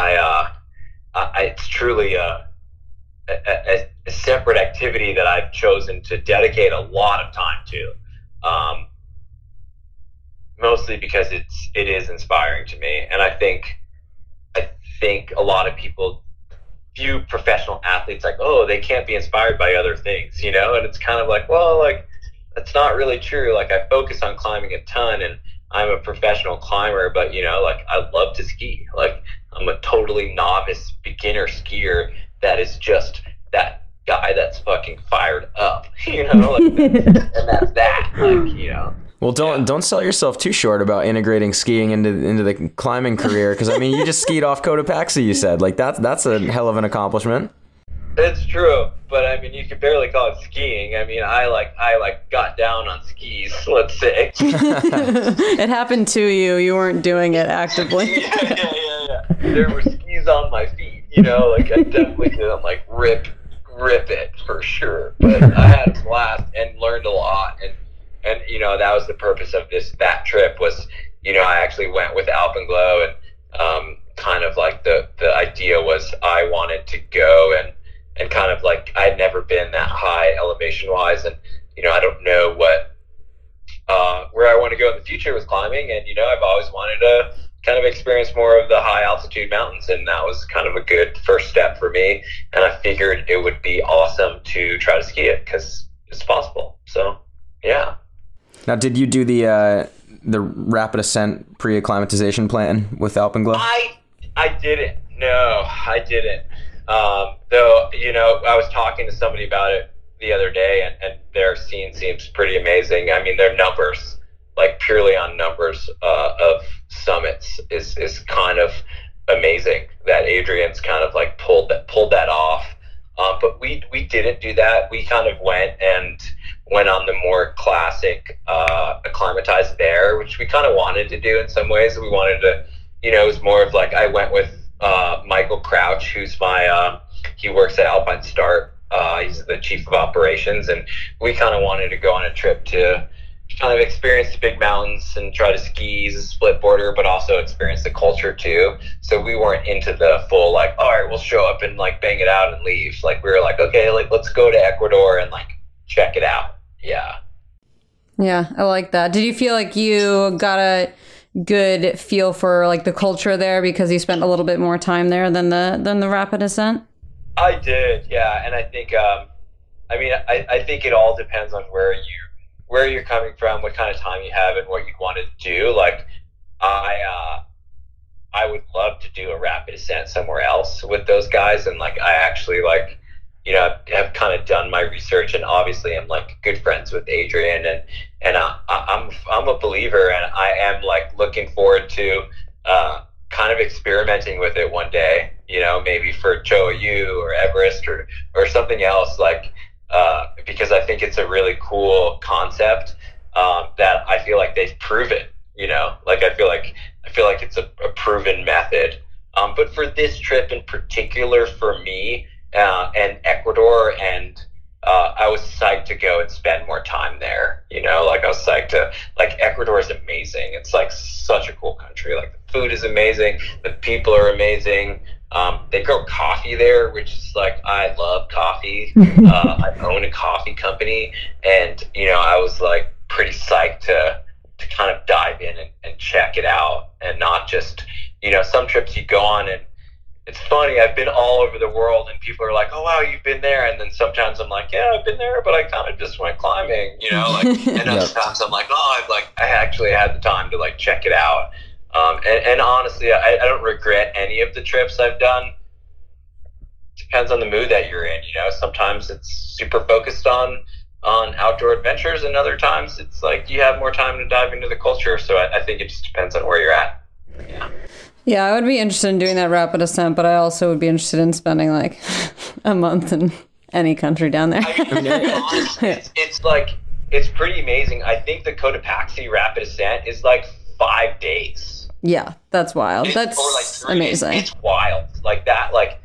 it's truly a separate activity that I've chosen to dedicate a lot of time to, mostly because it is inspiring to me, and I think a lot of people view professional athletes like, oh, they can't be inspired by other things, you know, and it's kind of like, well, like, that's not really true. Like, I focus on climbing a ton, and I'm a professional climber, but, you know, like, I love to ski. Like, I'm a totally novice beginner skier that is just that guy that's fucking fired up, you know, like, and that's that, like, you know. Well, don't sell yourself too short about integrating skiing into the climbing career, because I mean, you just skied off Cotopaxi, you said. Like, that's a hell of an accomplishment. It's true, but I mean, you could barely call it skiing. I mean, I got down on skis, let's say. It happened to you. You weren't doing it actively. Yeah. There were skis on my feet, you know, like, I definitely didn't like rip it for sure. But I had a blast and learned a lot, and you know, that was the purpose of that trip was, you know, I actually went with Alpenglow, and kind of like the idea was I wanted to go and kind of like, I'd never been that high elevation wise, and, you know, I don't know where I want to go in the future with climbing, and, you know, I've always wanted to kind of experience more of the high altitude mountains, and that was kind of a good first step for me, and I figured it would be awesome to try to ski it because it's possible. So yeah. Now, did you do the rapid ascent pre-acclimatization plan with Alpenglow? I didn't. No, I didn't. Though, you know, I was talking to somebody about it the other day, and their scene seems pretty amazing. I mean, their numbers, like, purely on numbers of summits is kind of amazing that Adrian's kind of like pulled that off. But we didn't do that. We kind of went on the more classic acclimatized there, which we kind of wanted to do in some ways. We wanted to, you know, it was more of like, I went with Michael Crouch, who's he works at Alpine Start. He's the chief of operations, and we kind of wanted to go on a trip to kind of experience the big mountains and try to ski as a split border, but also experience the culture too. So we weren't into the full, like, all right, we'll show up and like bang it out and leave. Like, we were like, okay, like, let's go to Ecuador and like check it out. Yeah. Yeah, I like that. Did you feel like you got a good feel for like the culture there because you spent a little bit more time there than the rapid ascent? I did, yeah. And I think, I mean, I think it all depends on where you're coming from, what kind of time you have, and what you want to do. Like, I would love to do a rapid ascent somewhere else with those guys, and like, I actually, like, you know, have kind of done my research, and obviously I'm like good friends with Adrian, and I'm a believer, and I am like looking forward to kind of experimenting with it one day, you know, maybe for Cho-Oyu or Everest or something else, like because I think it's a really cool concept that I feel like they've proven, you know, like I feel like it's a proven method. But for this trip in particular, for me and Ecuador, and I was psyched to go and spend more time there. You know, like I was psyched to, like, Ecuador is amazing. It's like such a cool country. Like the food is amazing. The people are amazing. They grow coffee there, which is like, I love coffee. I own a coffee company, and, you know, I was like pretty psyched to kind of dive in and check it out, and not just, you know, some trips you go on and it's funny, I've been all over the world and people are like, oh wow, you've been there, and then sometimes I'm like, yeah, I've been there, but I kind of just went climbing, you know, like, and other times I'm like, oh, I actually had the time to like check it out. And honestly, I don't regret any of the trips I've done. Depends on the mood that you're in, you know. Sometimes it's super focused on outdoor adventures, and other times it's like you have more time to dive into the culture. So I think it just depends on where you're at. Yeah, I would be interested in doing that rapid ascent, but I also would be interested in spending like a month in any country down there. Honestly, it's pretty amazing. I think the Cotopaxi rapid ascent is like 5 days. Yeah, that's wild. That's like amazing. It's wild. Like that, like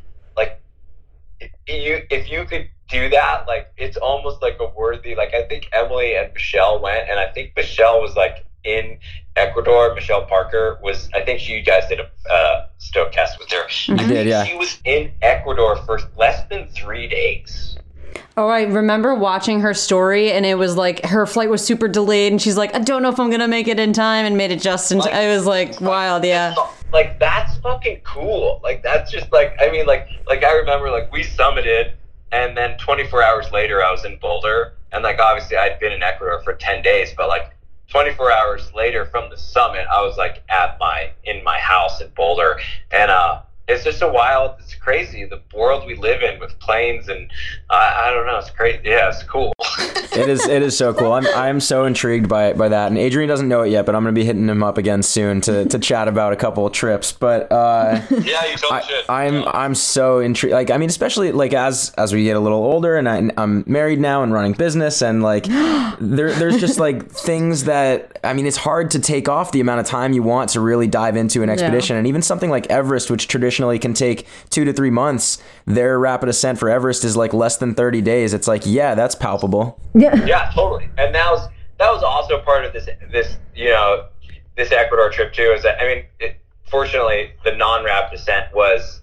if you could do that, like it's almost like a worthy, like I think Emily and Michelle went, and I think Michelle was like in Ecuador. Michelle Parker was, I think you guys did a stoke test with her. I did, yeah. She was in Ecuador for less than 3 days. Oh, I remember watching her story, and it was like her flight was super delayed, and she's like, I don't know if I'm gonna make it in time, and made it just in time. It was like wild, yeah. Like that's fucking cool. Like that's just like, I mean, like I remember like we summited, and then 24 hours later I was in Boulder, and like obviously I'd been in Ecuador for 10 days, but like 24 hours later from the summit, I was like in my house in Boulder, and it's just it's crazy, the world we live in with planes, and I don't know, it's crazy. Yeah, it's cool. It is so cool. I'm so intrigued by that, and Adrian doesn't know it yet, but I'm gonna be hitting him up again soon to chat about a couple of trips. But yeah, you totally should. I'm so intrigued. Like, I mean, especially like as we get a little older, and I'm married now and running business, and like there's just like things that, I mean, it's hard to take off the amount of time you want to really dive into an expedition, and even something like Everest, which traditionally can take 2 to 3 months, their rapid ascent for Everest is like less than 30 days. It's like, yeah, that's palpable. Yeah, totally. And that was also part of this you know, this Ecuador trip too, is that, I mean, fortunately the non-rapid ascent was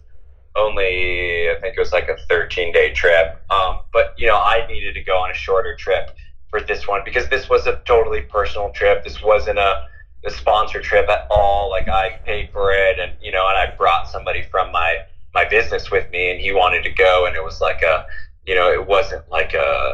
only, I think it was like a 13-day trip. But you know, I needed to go on a shorter trip for this one, because this was a totally personal trip. This wasn't a sponsor trip at all. Like I paid for it, and you know, and I brought somebody from my business with me, and he wanted to go, and it was like it wasn't like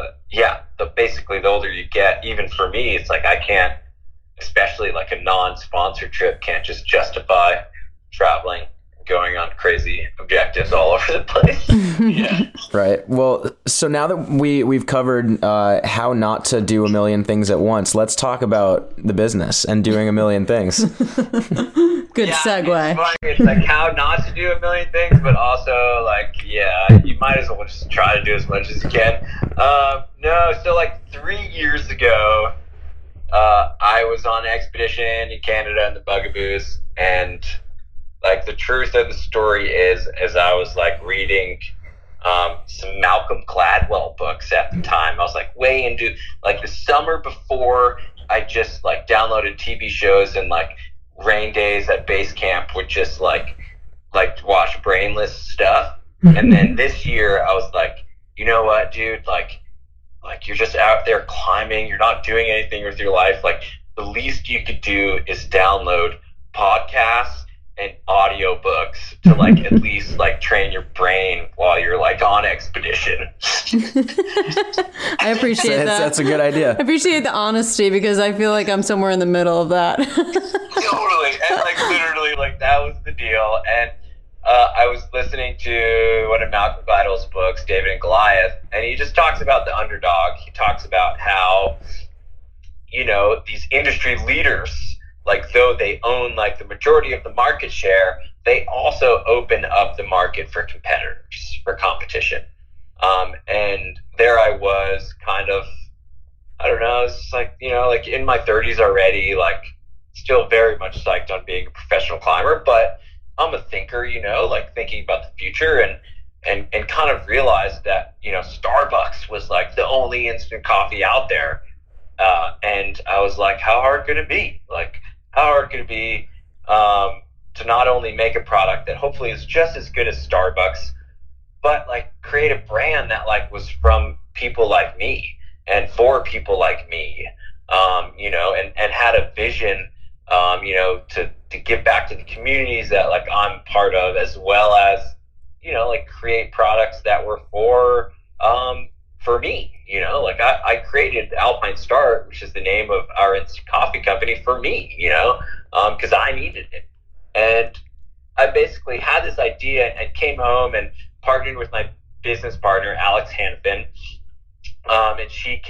basically the older you get, even for me, it's like I can't, especially like a non-sponsored trip, can't just justify traveling, going on crazy objectives all over the place. Yeah. Right. Well, so now that we've covered how not to do a million things at once, let's talk about the business and doing a million things. Good segue. It's like how not to do a million things, but also like, yeah, you might as well just try to do as much as you can. No, so like 3 years ago, I was on an expedition in Canada in the Bugaboos, and like the truth of the story is I was like reading some Malcolm Gladwell books at the time. I was like way into, like, the summer before, I just like downloaded TV shows, and like rain days at base camp would just like watch brainless stuff. And then this year I was like, you know what, dude, like you're just out there climbing, you're not doing anything with your life. Like the least you could do is download podcasts and audiobooks to like at least like train your brain while you're like on expedition. I appreciate that. That's a good idea. I appreciate the honesty, because I feel like I'm somewhere in the middle of that. Totally. And like literally, like that was the deal. And I was listening to one of Malcolm Gladwell's books, David and Goliath, and he just talks about the underdog. He talks about how, these industry leaders, like though they own like the majority of the market share, they also open up the market for competitors, for competition. And there I was kind of, I don't know, it's just like, like in my 30s already, like still very much psyched on being a professional climber, but I'm a thinker, like thinking about the future and kind of realized that, Starbucks was like the only instant coffee out there. And I was like, how hard could it be? Like, how hard could it be to not only make a product that hopefully is just as good as Starbucks, but like create a brand that like was from people like me and for people like me, and had a vision, to give back to the communities that like I'm part of, as well as, like create products that were for me, like I created Alpine Start, which is the name of our instant coffee company, for me, because I needed it. And I basically had this idea and came home and partnered with my business partner, Alex Hanfin. And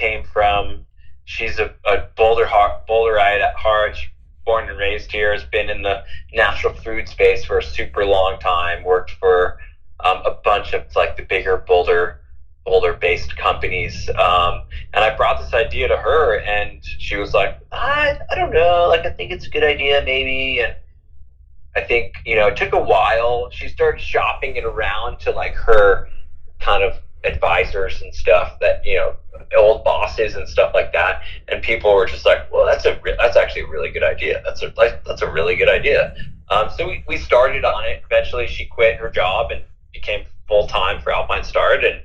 she's a Boulderite at heart. She's born and raised here, has been in the natural food space for a super long time, worked for a bunch of like the bigger Boulder-based companies. And I brought this idea to her, and she was like, I don't know, like I think it's a good idea maybe. And I think, it took a while. She started shopping it around to like her kind of advisors and stuff, that, old bosses and stuff like that. And people were just like, well, that's actually a really good idea. That's a really good idea. So we started on it. Eventually she quit her job and became full-time for Alpine Start. And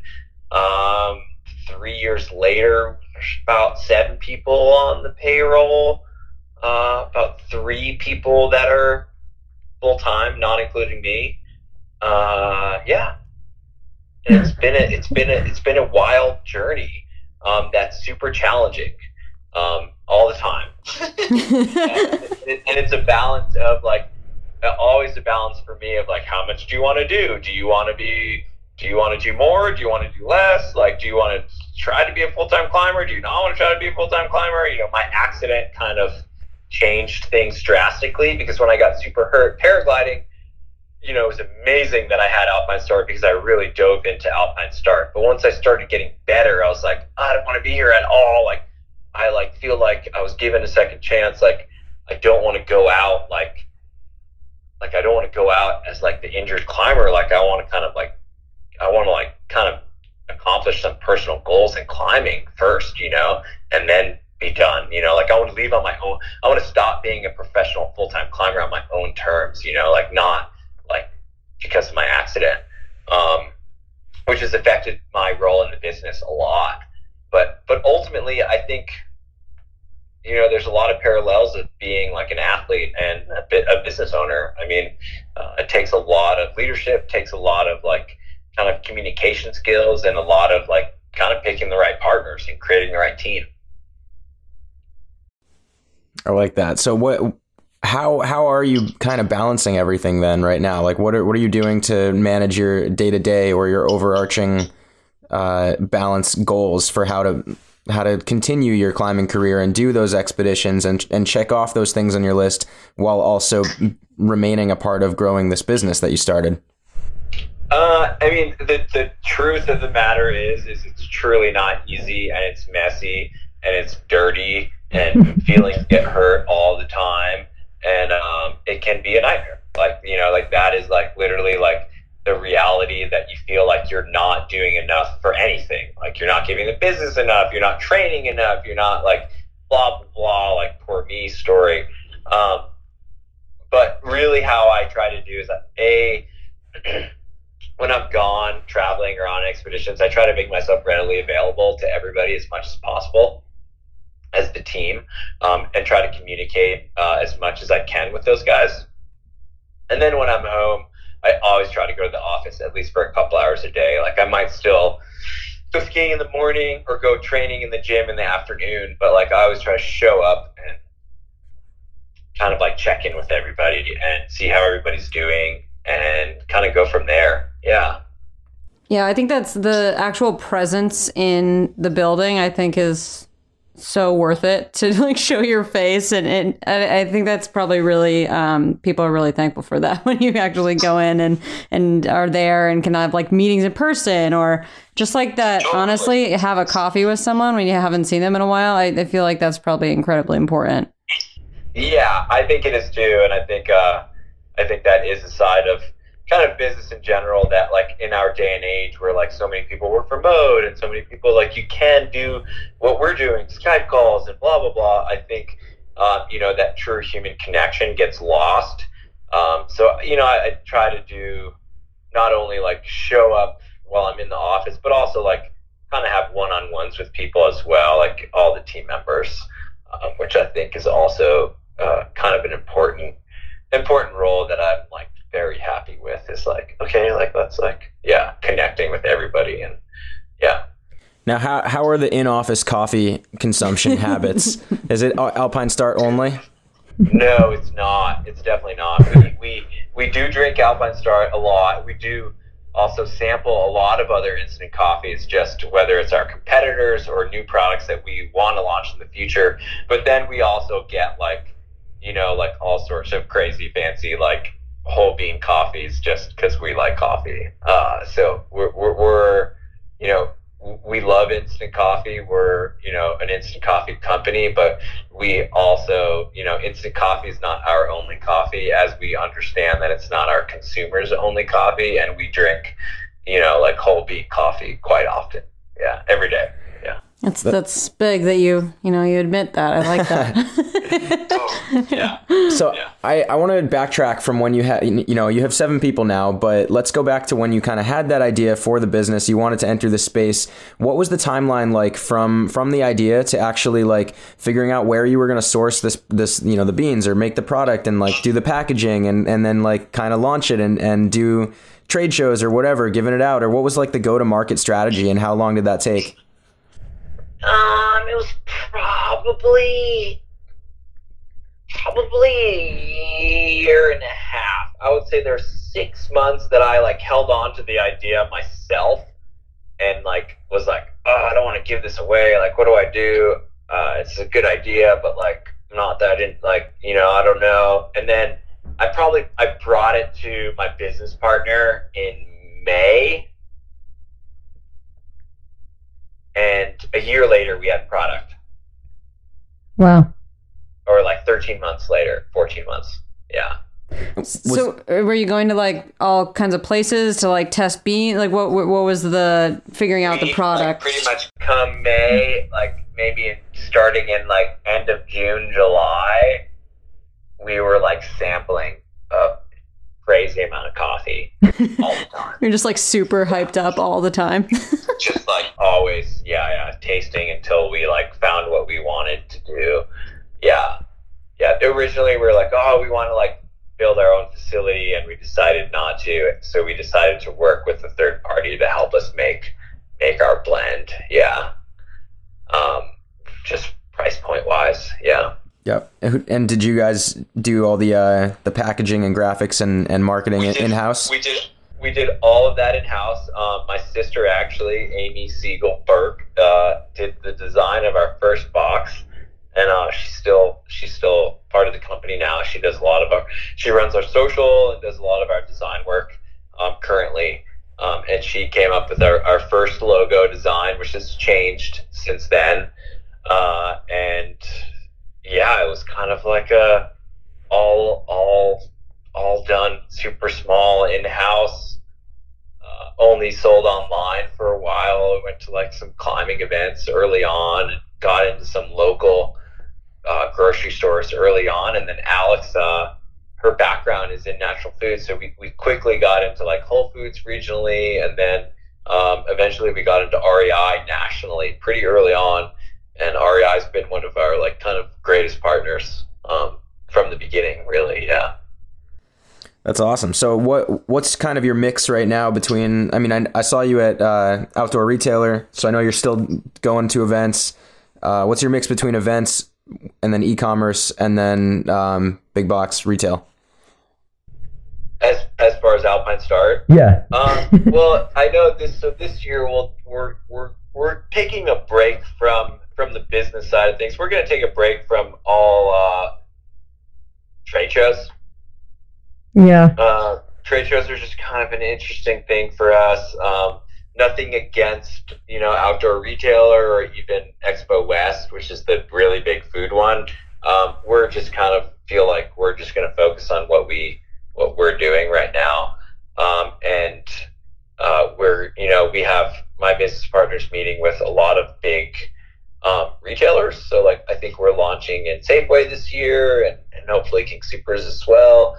3 years later, there's about 7 people on the payroll, about 3 people that are full-time, not including me. Yeah. And it's been a wild journey. That's super challenging, all the time. and it's a balance of like, always a balance for me of like, how much do you want to do? Do you want to do more? Do you want to do less? Like, do you want to try to be a full-time climber? Do you not want to try to be a full-time climber? My accident kind of changed things drastically, because when I got super hurt paragliding, it was amazing that I had Alpine Start, because I really dove into Alpine Start. But once I started getting better, I was like, I don't want to be here at all. Like, I like feel like I was given a second chance. Like, I don't want to go out like I don't want to go out as like the injured climber. Like, I want to kind of accomplish some personal goals in climbing first, and then be done. Like, I want to leave on my own. I want to stop being a professional full-time climber on my own terms, like not like because of my accident, which has affected my role in the business a lot. But ultimately, I think, there's a lot of parallels of being like an athlete and a business owner. I mean, it takes a lot of leadership, takes a lot of like kind of communication skills, and a lot of like kind of picking the right partners and creating the right team. I like that. So how are you kind of balancing everything then right now? Like, what are you doing to manage your day-to-day or your overarching balance goals for how to continue your climbing career and do those expeditions and check off those things on your list while also remaining a part of growing this business that you started? I mean, the truth of the matter is it's truly not easy, and it's messy, and it's dirty, and feelings get hurt all the time, and it can be a nightmare. Like, like that is like literally like the reality, that you feel like you're not doing enough for anything. Like, you're not giving the business enough, you're not training enough, you're not like blah, blah, blah, like poor me story. But really how I try to do is that, when I'm gone traveling or on expeditions, I try to make myself readily available to everybody as much as possible as the team, and try to communicate as much as I can with those guys. And then when I'm home, I always try to go to the office at least for a couple hours a day. Like, I might still go skiing in the morning or go training in the gym in the afternoon, but like I always try to show up and kind of like check in with everybody and see how everybody's doing, and kind of go from there. Yeah. Yeah, I think that's the actual presence in the building, I think, is so worth it to like show your face. And I think that's probably really, people are really thankful for that when you actually go in and are there and can have like meetings in person or just like that. Totally. Honestly, have a coffee with someone when you haven't seen them in a while. I feel like that's probably incredibly important. Yeah, I think it is too. And I think that is a side of kind of business in general that like in our day and age where like so many people work remote and so many people like you can do what we're doing, Skype calls and blah blah blah. I think that true human connection gets lost. So I try to do not only like show up while I'm in the office, but also like kind of have one-on-ones with people as well, like all the team members, which I think is also kind of an important role that I'm like very happy with, is like, okay, like let's like, yeah, connecting with everybody. And yeah. Now, how are the in-office coffee consumption habits? Is it Alpine Start only? No, it's not. It's definitely not. We do drink Alpine Start a lot. We do also sample a lot of other instant coffees, just whether it's our competitors or new products that we want to launch in the future. But then we also get like, like all sorts of crazy fancy like whole bean coffees just because we like coffee. So we're we love instant coffee. We're an instant coffee company, but we also instant coffee is not our only coffee, as we understand that it's not our consumers' only coffee, and we drink like whole bean coffee quite often. Yeah, every day. Yeah. That's big that you admit that. I like that. Yeah. So yeah. I want to backtrack from when you had, you have 7 people now, but let's go back to when you kind of had that idea for the business. You wanted to enter the space. What was the timeline like from the idea to actually like figuring out where you were going to source this, the beans or make the product and like do the packaging and then like kind of launch it and do trade shows or whatever, giving it out? Or what was like the go-to-market strategy and how long did that take? It was probably a year and a half. I would say there's 6 months that I like held on to the idea myself and like was like, oh, I don't want to give this away. Like, what do I do? It's a good idea, but like not that I don't know. And then I brought it to my business partner in May. And a year later, we had product. Wow. Or like 13 months later, 14 months. Yeah. So were you going to like all kinds of places to like test beans? Like what was the figuring out the product? Like, pretty much come May, like maybe starting in like end of June, July, we were like sampling a crazy amount of coffee all the time. You're just like super hyped up all the time. Just like always, yeah, tasting until we like found what we wanted to do. Yeah. Originally we were like, oh, we want to like build our own facility, and we decided not to. So we decided to work with a third party to help us make our blend. Yeah. Just price point wise. Yeah. Yep. And did you guys do all the packaging and graphics and marketing in-house? We did all of that in-house. My sister, actually, Amy Siegel Burke, did the design of our first box, and she's still part of the company now. She does she runs our social and does a lot of our design work currently. And she came up with our first logo design, which has changed since then. And yeah, it was kind of like a all done super small in-house, only sold online for a while. We went to like some climbing events early on and got into some local grocery stores early on. And then Alex, her background is in natural food, so we quickly got into like Whole Foods regionally, and then eventually we got into REI nationally pretty early on. And REI's been one of our like kind of greatest partners from the beginning, really. Yeah. That's awesome. So what's kind of your mix right now between, I saw you at Outdoor Retailer, so I know you're still going to events. What's your mix between events and then e-commerce and then big box retail? As far as Alpine Start. Yeah. Well, I know this. So this year, we're taking a break from the business side of things. We're going to take a break from all trade shows. Yeah. Trade shows are just kind of an interesting thing for us. Nothing against, Outdoor Retailer or even Expo West, which is the really big food one. We're just kind of feel like we're just going to focus on what we're doing right now. We have my business partners meeting with a lot of big retailers. So like, I think we're launching in Safeway this year and hopefully King Soopers as well.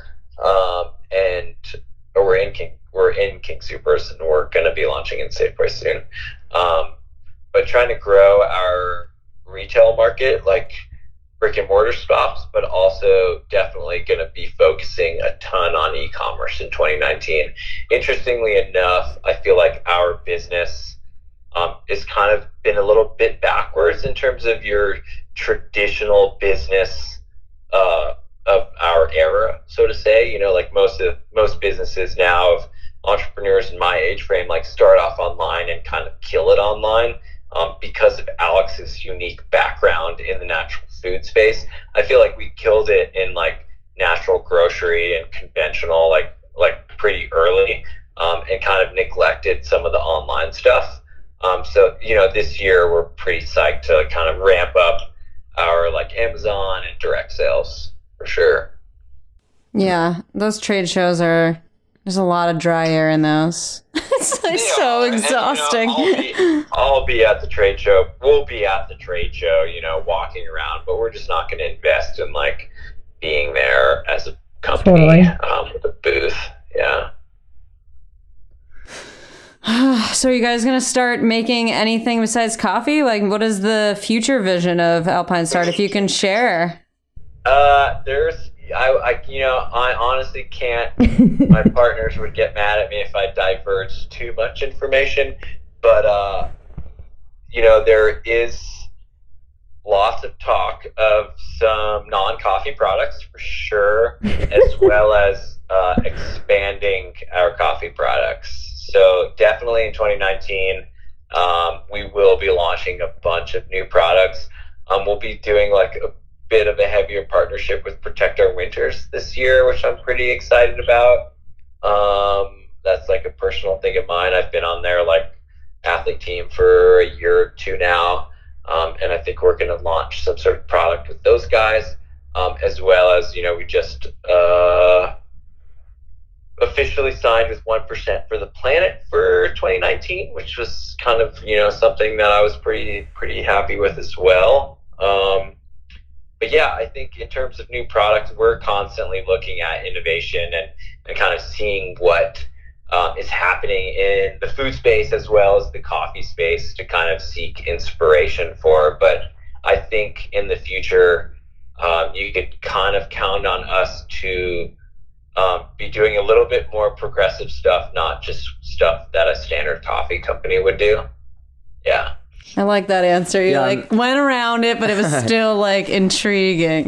We're in King Soopers and we're going to be launching in Safeway soon. But trying to grow our retail market, like brick and mortar stops, but also definitely going to be focusing a ton on e-commerce in 2019. Interestingly enough, I feel like our business has kind of been a little bit backwards in terms of your traditional business of our era, so to say. Like most businesses now of entrepreneurs in my age frame, like start off online and kind of kill it online. Because of Alex's unique background in the natural food space, I feel like we killed it in like natural grocery and conventional, like pretty early, and kind of neglected some of the online stuff. So this year we're pretty psyched to kind of ramp up our like Amazon and direct sales for sure. Yeah, those trade shows there's a lot of dry air in those. It's like so exhausting. I'll be at the trade show. We'll be at the trade show, walking around, but we're just not going to invest in like being there as a company with a booth. Yeah. So are you guys going to start making anything besides coffee? Like, what is the future vision of Alpine Start, if you can share? I honestly can't. My partners would get mad at me if I diverged too much information, but there is lots of talk of some non-coffee products for sure, as well as expanding our coffee products. So definitely in 2019, we will be launching a bunch of new products. We'll be doing like a bit of a heavier partnership with Protect Our Winters this year, which I'm pretty excited about. That's like a personal thing of mine. I've been on their like athlete team for a year or two now, and I think we're going to launch some sort of product with those guys, as well as we just officially signed with 1% for the Planet for 2019, which was kind of something that I was pretty happy with as well. But yeah, I think in terms of new products, we're constantly looking at innovation and kind of seeing what is happening in the food space as well as the coffee space to kind of seek inspiration for. But I think in the future, you could kind of count on us to be doing a little bit more progressive stuff, not just stuff that a standard coffee company would do. Yeah. I like that answer. You went around it, but it was still like intriguing,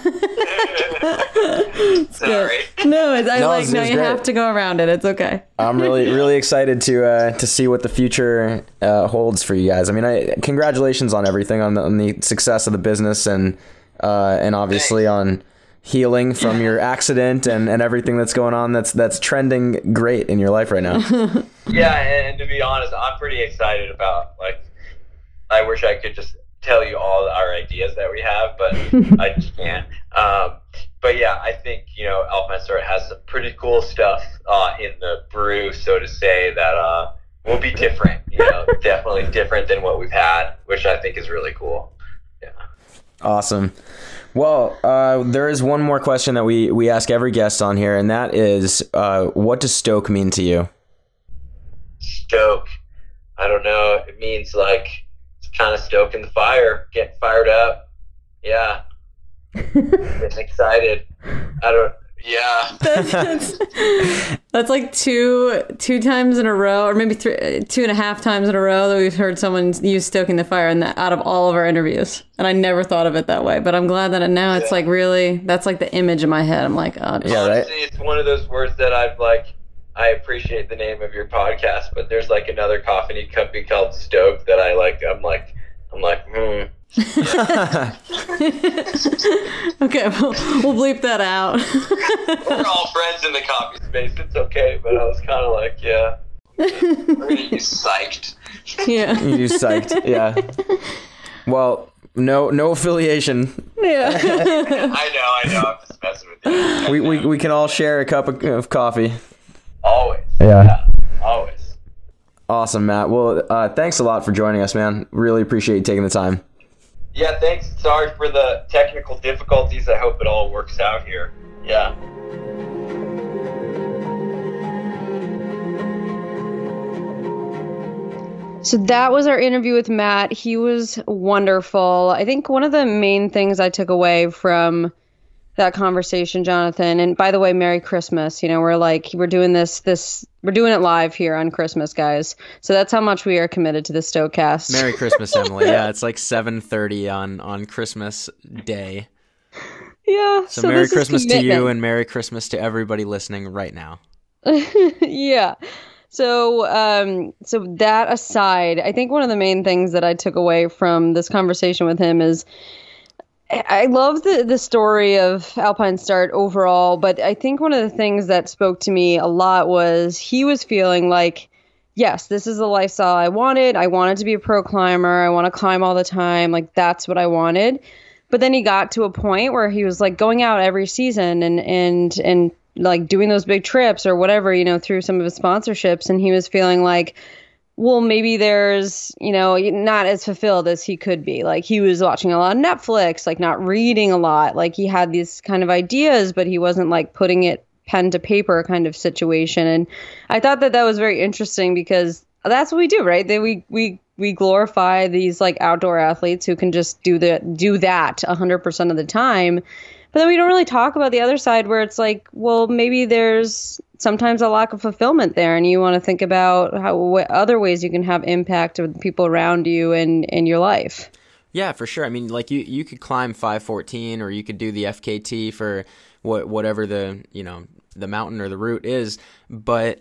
Sorry. No, you have to go around it. It's okay. I'm really excited to see what the future holds for you guys. I mean, congratulations on everything, on the success of the business, and obviously on healing from your accident and everything that's going on. That's trending great in your life right now. Yeah, and to be honest, I'm pretty excited about I wish I could just tell you all our ideas that we have, but I just can't. But yeah, I think, Alpine Start has some pretty cool stuff in the brew, so to say, that will be different, definitely different than what we've had, which I think is really cool. Yeah. Awesome. Well, there is one more question that we ask every guest on here, and that is, what does stoke mean to you? Stoke. I don't know. It means kind of stoking the fire, getting fired up. Yeah. Getting excited. That's like two times in a row, or maybe 2.5 times in a row that we've heard someone use stoking the fire out of all of our interviews. And I never thought of it that way, but I'm glad that now it's like really, that's like the image in my head. I'm like, oh, yeah, right. Honestly, it's one of those words that I've I appreciate the name of your podcast, but there's like another coffee company called Stoke that I like. I'm like, Okay, we'll bleep that out. We're all friends in the coffee space. It's okay, but I was kind of like, yeah, we're gonna use psyched. Yeah, You use psyched. Yeah. Well, no affiliation. yeah. I know. I'm just messing with you. We can all share a cup of coffee. Always. Yeah. Always. Awesome, Matt. Well, thanks a lot for joining us, man. Really appreciate you taking the time. Yeah, thanks. Sorry for the technical difficulties. I hope it all works out here. Yeah. So that was our interview with Matt. He was wonderful. I think one of the main things I took away from that conversation, Jonathan, and by the way, Merry Christmas. We're doing we're doing it live here on Christmas, guys. So that's how much we are committed to the Stokecast. Merry Christmas, Emily. Yeah, it's like 7:30 on Christmas Day. Yeah. So Merry Christmas to you, and Merry Christmas to everybody listening right now. Yeah. So that aside, I think one of the main things that I took away from this conversation with him is I love the story of Alpine Start overall, but I think one of the things that spoke to me a lot was he was feeling like, yes, this is the lifestyle I wanted. I wanted to be a pro climber. I want to climb all the time. Like, that's what I wanted. But then he got to a point where he was like going out every season and like doing those big trips or whatever, through some of his sponsorships. And he was feeling like, well, maybe there's, not as fulfilled as he could be. Like, he was watching a lot of Netflix, like not reading a lot. Like, he had these kind of ideas, but he wasn't like putting it pen to paper kind of situation. And I thought that was very interesting because that's what we do, right? We glorify these like outdoor athletes who can just do that 100% of the time. But then we don't really talk about the other side where it's like, well, maybe there's sometimes a lack of fulfillment there, and you want to think about what other ways you can have impact with people around you and in your life. Yeah, for sure. I mean, like you could climb 514, or you could do the FKT for whatever the mountain or the route is, but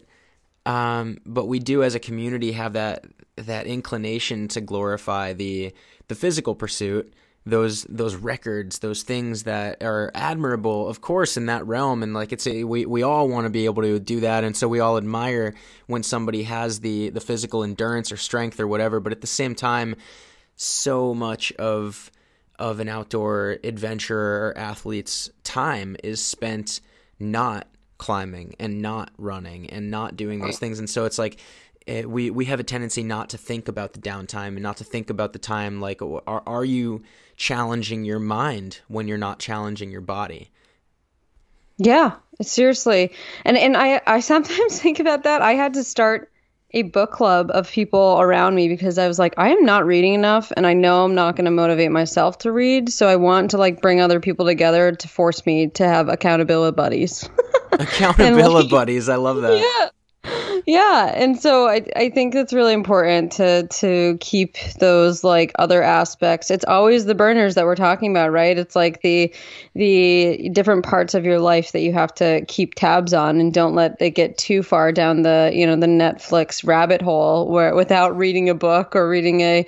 we do as a community have that inclination to glorify the physical pursuit. Those records, those things that are admirable, of course, in that realm, and like we all want to be able to do that, and so we all admire when somebody has the physical endurance or strength or whatever. But at the same time, so much of an outdoor adventurer or athlete's time is spent not climbing and not running and not doing those things, and so it's like we have a tendency not to think about the downtime and not to think about the time. Like, are you challenging your mind when you're not challenging your body? Yeah, seriously. And I sometimes think about that. I had to start a book club of people around me because I was like, I am not reading enough, and I know I'm not going to motivate myself to read. So I want to like bring other people together to force me to have accountability buddies. Accountability buddies. I love that. Yeah. Yeah, and so I think it's really important to keep those like other aspects. It's always the burners that we're talking about, right? It's like the different parts of your life that you have to keep tabs on, and don't let it get too far down the the Netflix rabbit hole where without reading a book or reading a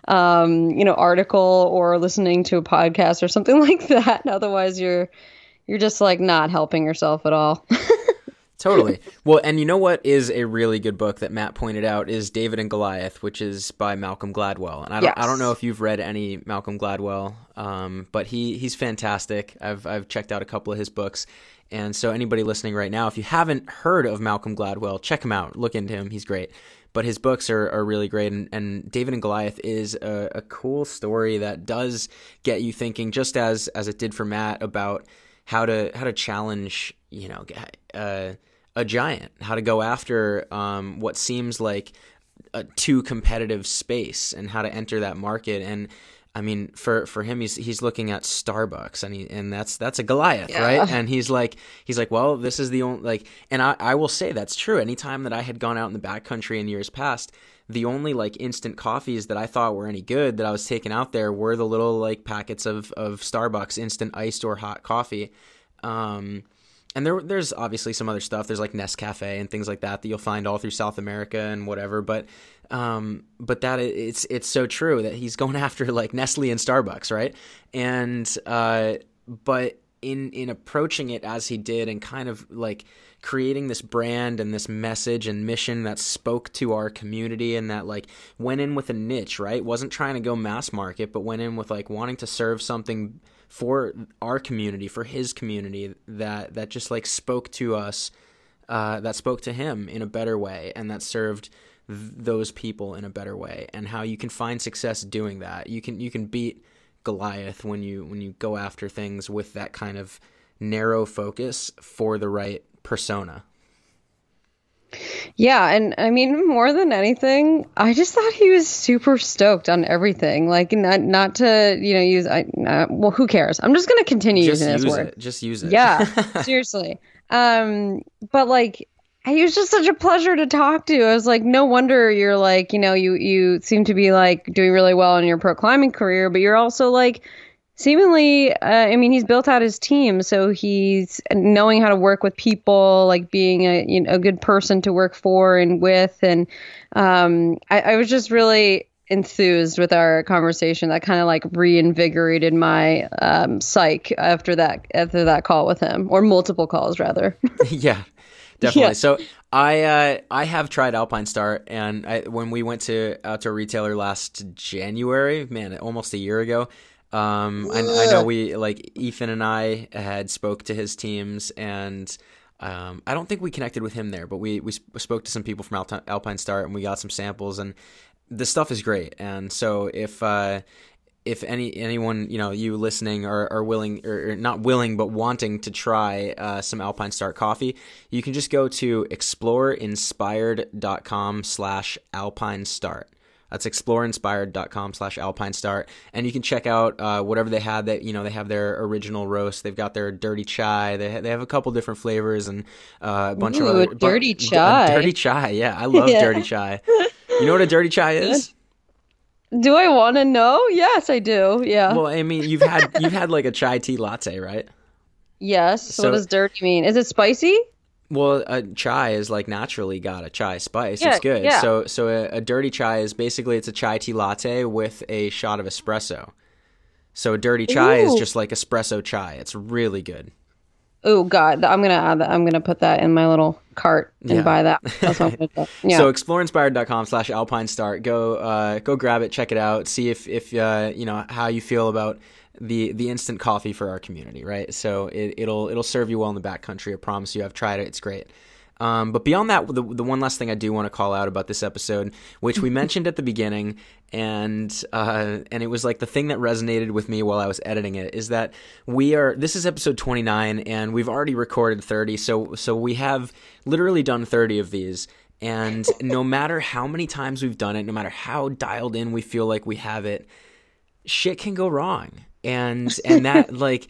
article or listening to a podcast or something like that. Otherwise, you're just like not helping yourself at all. Totally. Well, and you know what is a really good book that Matt pointed out is David and Goliath, which is by Malcolm Gladwell. And I don't know if you've read any Malcolm Gladwell, but he's fantastic. I've checked out a couple of his books. And so anybody listening right now, if you haven't heard of Malcolm Gladwell, check him out. Look into him. He's great. But his books are really great. And David and Goliath is a cool story that does get you thinking, just as it did for Matt, about how to challenge, a giant, how to go after what seems like a too competitive space, and how to enter that market. And I mean, for him, he's looking at Starbucks, and that's a Goliath, right? And he's like, well, this is the only and I will say that's true. Anytime that I had gone out in the backcountry in years past, the only like instant coffees that I thought were any good that I was taking out there were the little like packets of Starbucks instant iced or hot coffee. and there's obviously some other stuff. There's like Nescafe and things like that you'll find all through South America and whatever. But that it's so true that he's going after like Nestle and Starbucks, right? And but in approaching it as he did, and kind of like creating this brand and this message and mission that spoke to our community, and that like went in with a niche, right? Wasn't trying to go mass market, but went in with like wanting to serve something for our community, for his community, that just like spoke to us, that spoke to him in a better way, and that served those people in a better way. And how you can find success doing that. You can beat Goliath when you go after things with that kind of narrow focus for the right persona. Yeah, and I mean, more than anything, I just thought he was super stoked on everything. Like, not to use. Well, who cares? I'm just gonna continue using this word. Just use it. Yeah, seriously. But like, he was just such a pleasure to talk to. I was like, no wonder you're like, you seem to be like doing really well in your pro climbing career, but you're also like seemingly, I mean, he's built out his team, so he's knowing how to work with people, like being a good person to work for and with. And I was just really enthused with our conversation. That kind of like reinvigorated my psyche after that call with him, or multiple calls rather. Yeah. Definitely. Yeah. So I have tried Alpinestart, and when we went out to a retailer last January, man, almost a year ago. I know we like Ethan and I had spoke to his teams, and I don't think we connected with him there, but we spoke to some people from Alpinestart, and we got some samples, and the stuff is great. And so if anyone, you listening are willing, or not willing, but wanting to try some Alpinestart coffee, you can just go to exploreinspired.com/alpinestart. That's exploreinspired.com/alpinestart. And you can check out whatever they had. That they have their original roast. They've got their dirty chai. They have a couple different flavors and a bunch of other dirty chai. Dirty chai, yeah, I love dirty chai. You know what a dirty chai is? Do I want to know? Yes, I do. Yeah. Well, I mean, you've had like a chai tea latte, right? Yes. So what does dirty mean? Is it spicy? Well, a chai is like naturally got a chai spice. Yeah, it's good. yeah. So a dirty chai is basically it's a chai tea latte with a shot of espresso. So a dirty chai is just like espresso chai. It's really good. Oh God, I'm gonna add that. I'm gonna put that in my little cart and buy that. That's what I'm gonna do. Yeah. So exploreinspired.com/alpinestart. Go grab it, check it out, see if how you feel about the instant coffee for our community, right? So it'll serve you well in the backcountry. I promise you. I've tried it. It's great. But beyond that, the one last thing I do want to call out about this episode, which we mentioned at the beginning, and it was like the thing that resonated with me while I was editing it, is that this is episode 29, and we've already recorded 30, so we have literally done 30 of these, and no matter how many times we've done it, no matter how dialed in we feel like we have it, shit can go wrong. And that, like,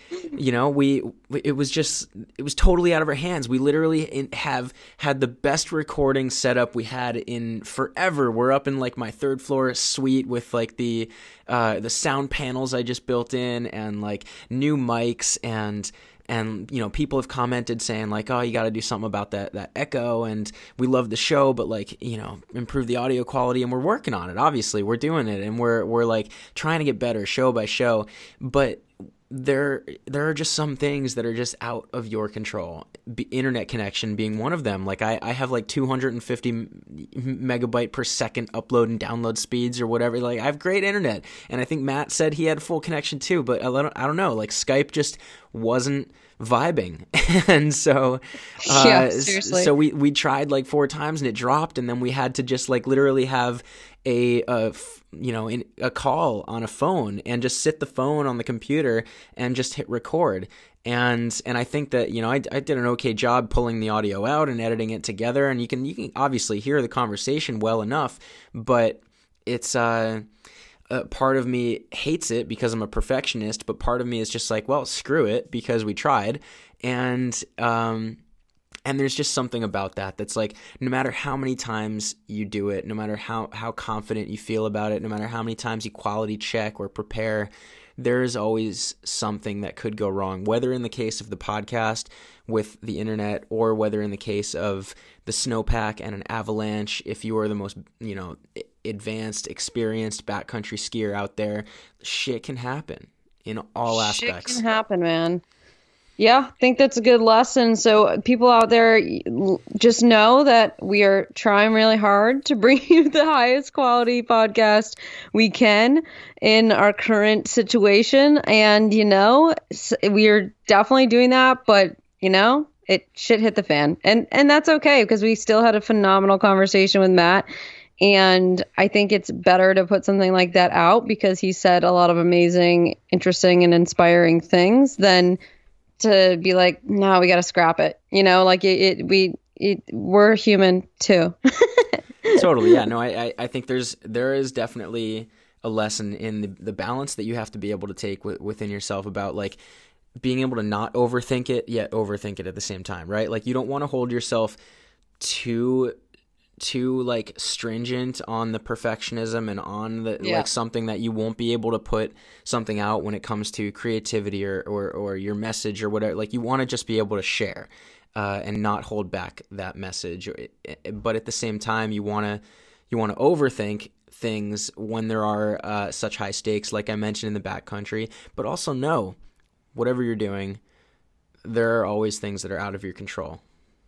it was totally out of our hands. We literally have had the best recording setup we had in forever. We're up in like my third floor suite with like the sound panels I just built in, and like new mics, and people have commented saying like, oh, you got to do something about that echo, and we love the show, but like, improve the audio quality, and we're working on it. Obviously we're doing it, and we're like trying to get better show by show, but there are just some things that are just out of your control. Internet connection being one of them. Like I have like 250 megabyte per second upload and download speeds or whatever. Like I have great internet, and I think Matt said he had full connection too, but I don't know, like Skype just wasn't vibing. And so seriously. So we tried like 4 times and it dropped, and then we had to just like literally have a call on a phone and just sit the phone on the computer and just hit record. And I think that, I did an okay job pulling the audio out and editing it together, and you can obviously hear the conversation well enough, but it's part of me hates it because I'm a perfectionist, but part of me is just like, well, screw it, because we tried. And there's just something about that that's like, no matter how many times you do it, no matter how confident you feel about it, no matter how many times you quality check or prepare, there is always something that could go wrong, whether in the case of the podcast, with the internet, or whether in the case of the snowpack and an avalanche, if you are the most, advanced, experienced backcountry skier out there, shit can happen in all aspects. Shit can happen, man. Yeah, I think that's a good lesson. So people out there, just know that we are trying really hard to bring you the highest quality podcast we can in our current situation. And, we are definitely doing that. But, shit hit the fan. And that's okay, because we still had a phenomenal conversation with Matt. And I think it's better to put something like that out, because he said a lot of amazing, interesting, and inspiring things, than to be like, no, we got to scrap it. We're human too. Totally. Yeah, no, I think there is definitely a lesson in the balance that you have to be able to take within yourself about like being able to not overthink it, yet overthink it at the same time, right? Like you don't want to hold yourself too like stringent on the perfectionism and on the like something that you won't be able to put something out when it comes to creativity or your message or whatever. Like you want to just be able to share and not hold back that message. But at the same time, you want to overthink things when there are such high stakes, like I mentioned in the backcountry. But also know, whatever you're doing, there are always things that are out of your control.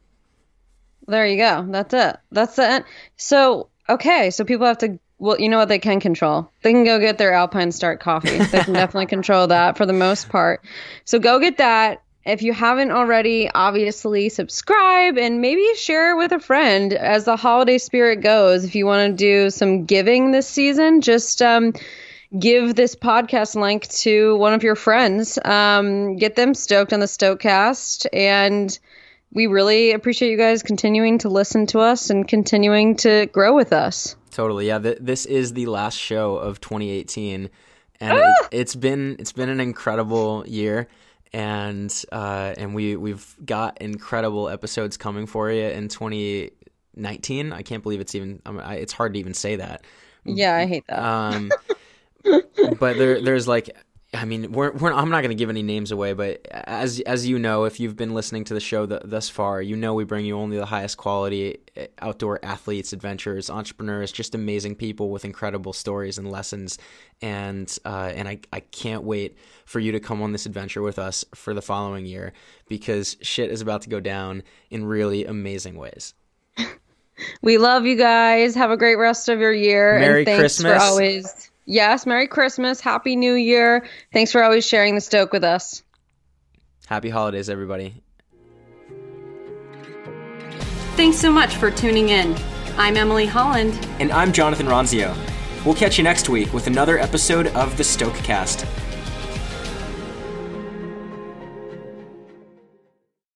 There you go. That's it. That's the end. So, okay. So people have to, well, you know what they can control? They can go get their Alpine Start coffee. They can definitely control that for the most part. So go get that. If you haven't already, obviously subscribe and maybe share with a friend as the holiday spirit goes. If you want to do some giving this season, just give this podcast link to one of your friends. Get them stoked on the Stokecast, and we really appreciate you guys continuing to listen to us and continuing to grow with us. Totally. Yeah. This is the last show of 2018, and it's been an incredible year, and we've got incredible episodes coming for you in 2019. I can't believe it's hard to even say that. Yeah, I hate that. But there's like, I mean, I'm not going to give any names away, but as you know, if you've been listening to the show thus far, we bring you only the highest quality outdoor athletes, adventurers, entrepreneurs, just amazing people with incredible stories and lessons. And I can't wait for you to come on this adventure with us for the following year, because shit is about to go down in really amazing ways. We love you guys. Have a great rest of your year. Merry and thanks Christmas. For always. Yes, Merry Christmas. Happy New Year. Thanks for always sharing the Stoke with us. Happy holidays, everybody. Thanks so much for tuning in. I'm Emily Holland. And I'm Jonathan Ronzio. We'll catch you next week with another episode of the Stokecast.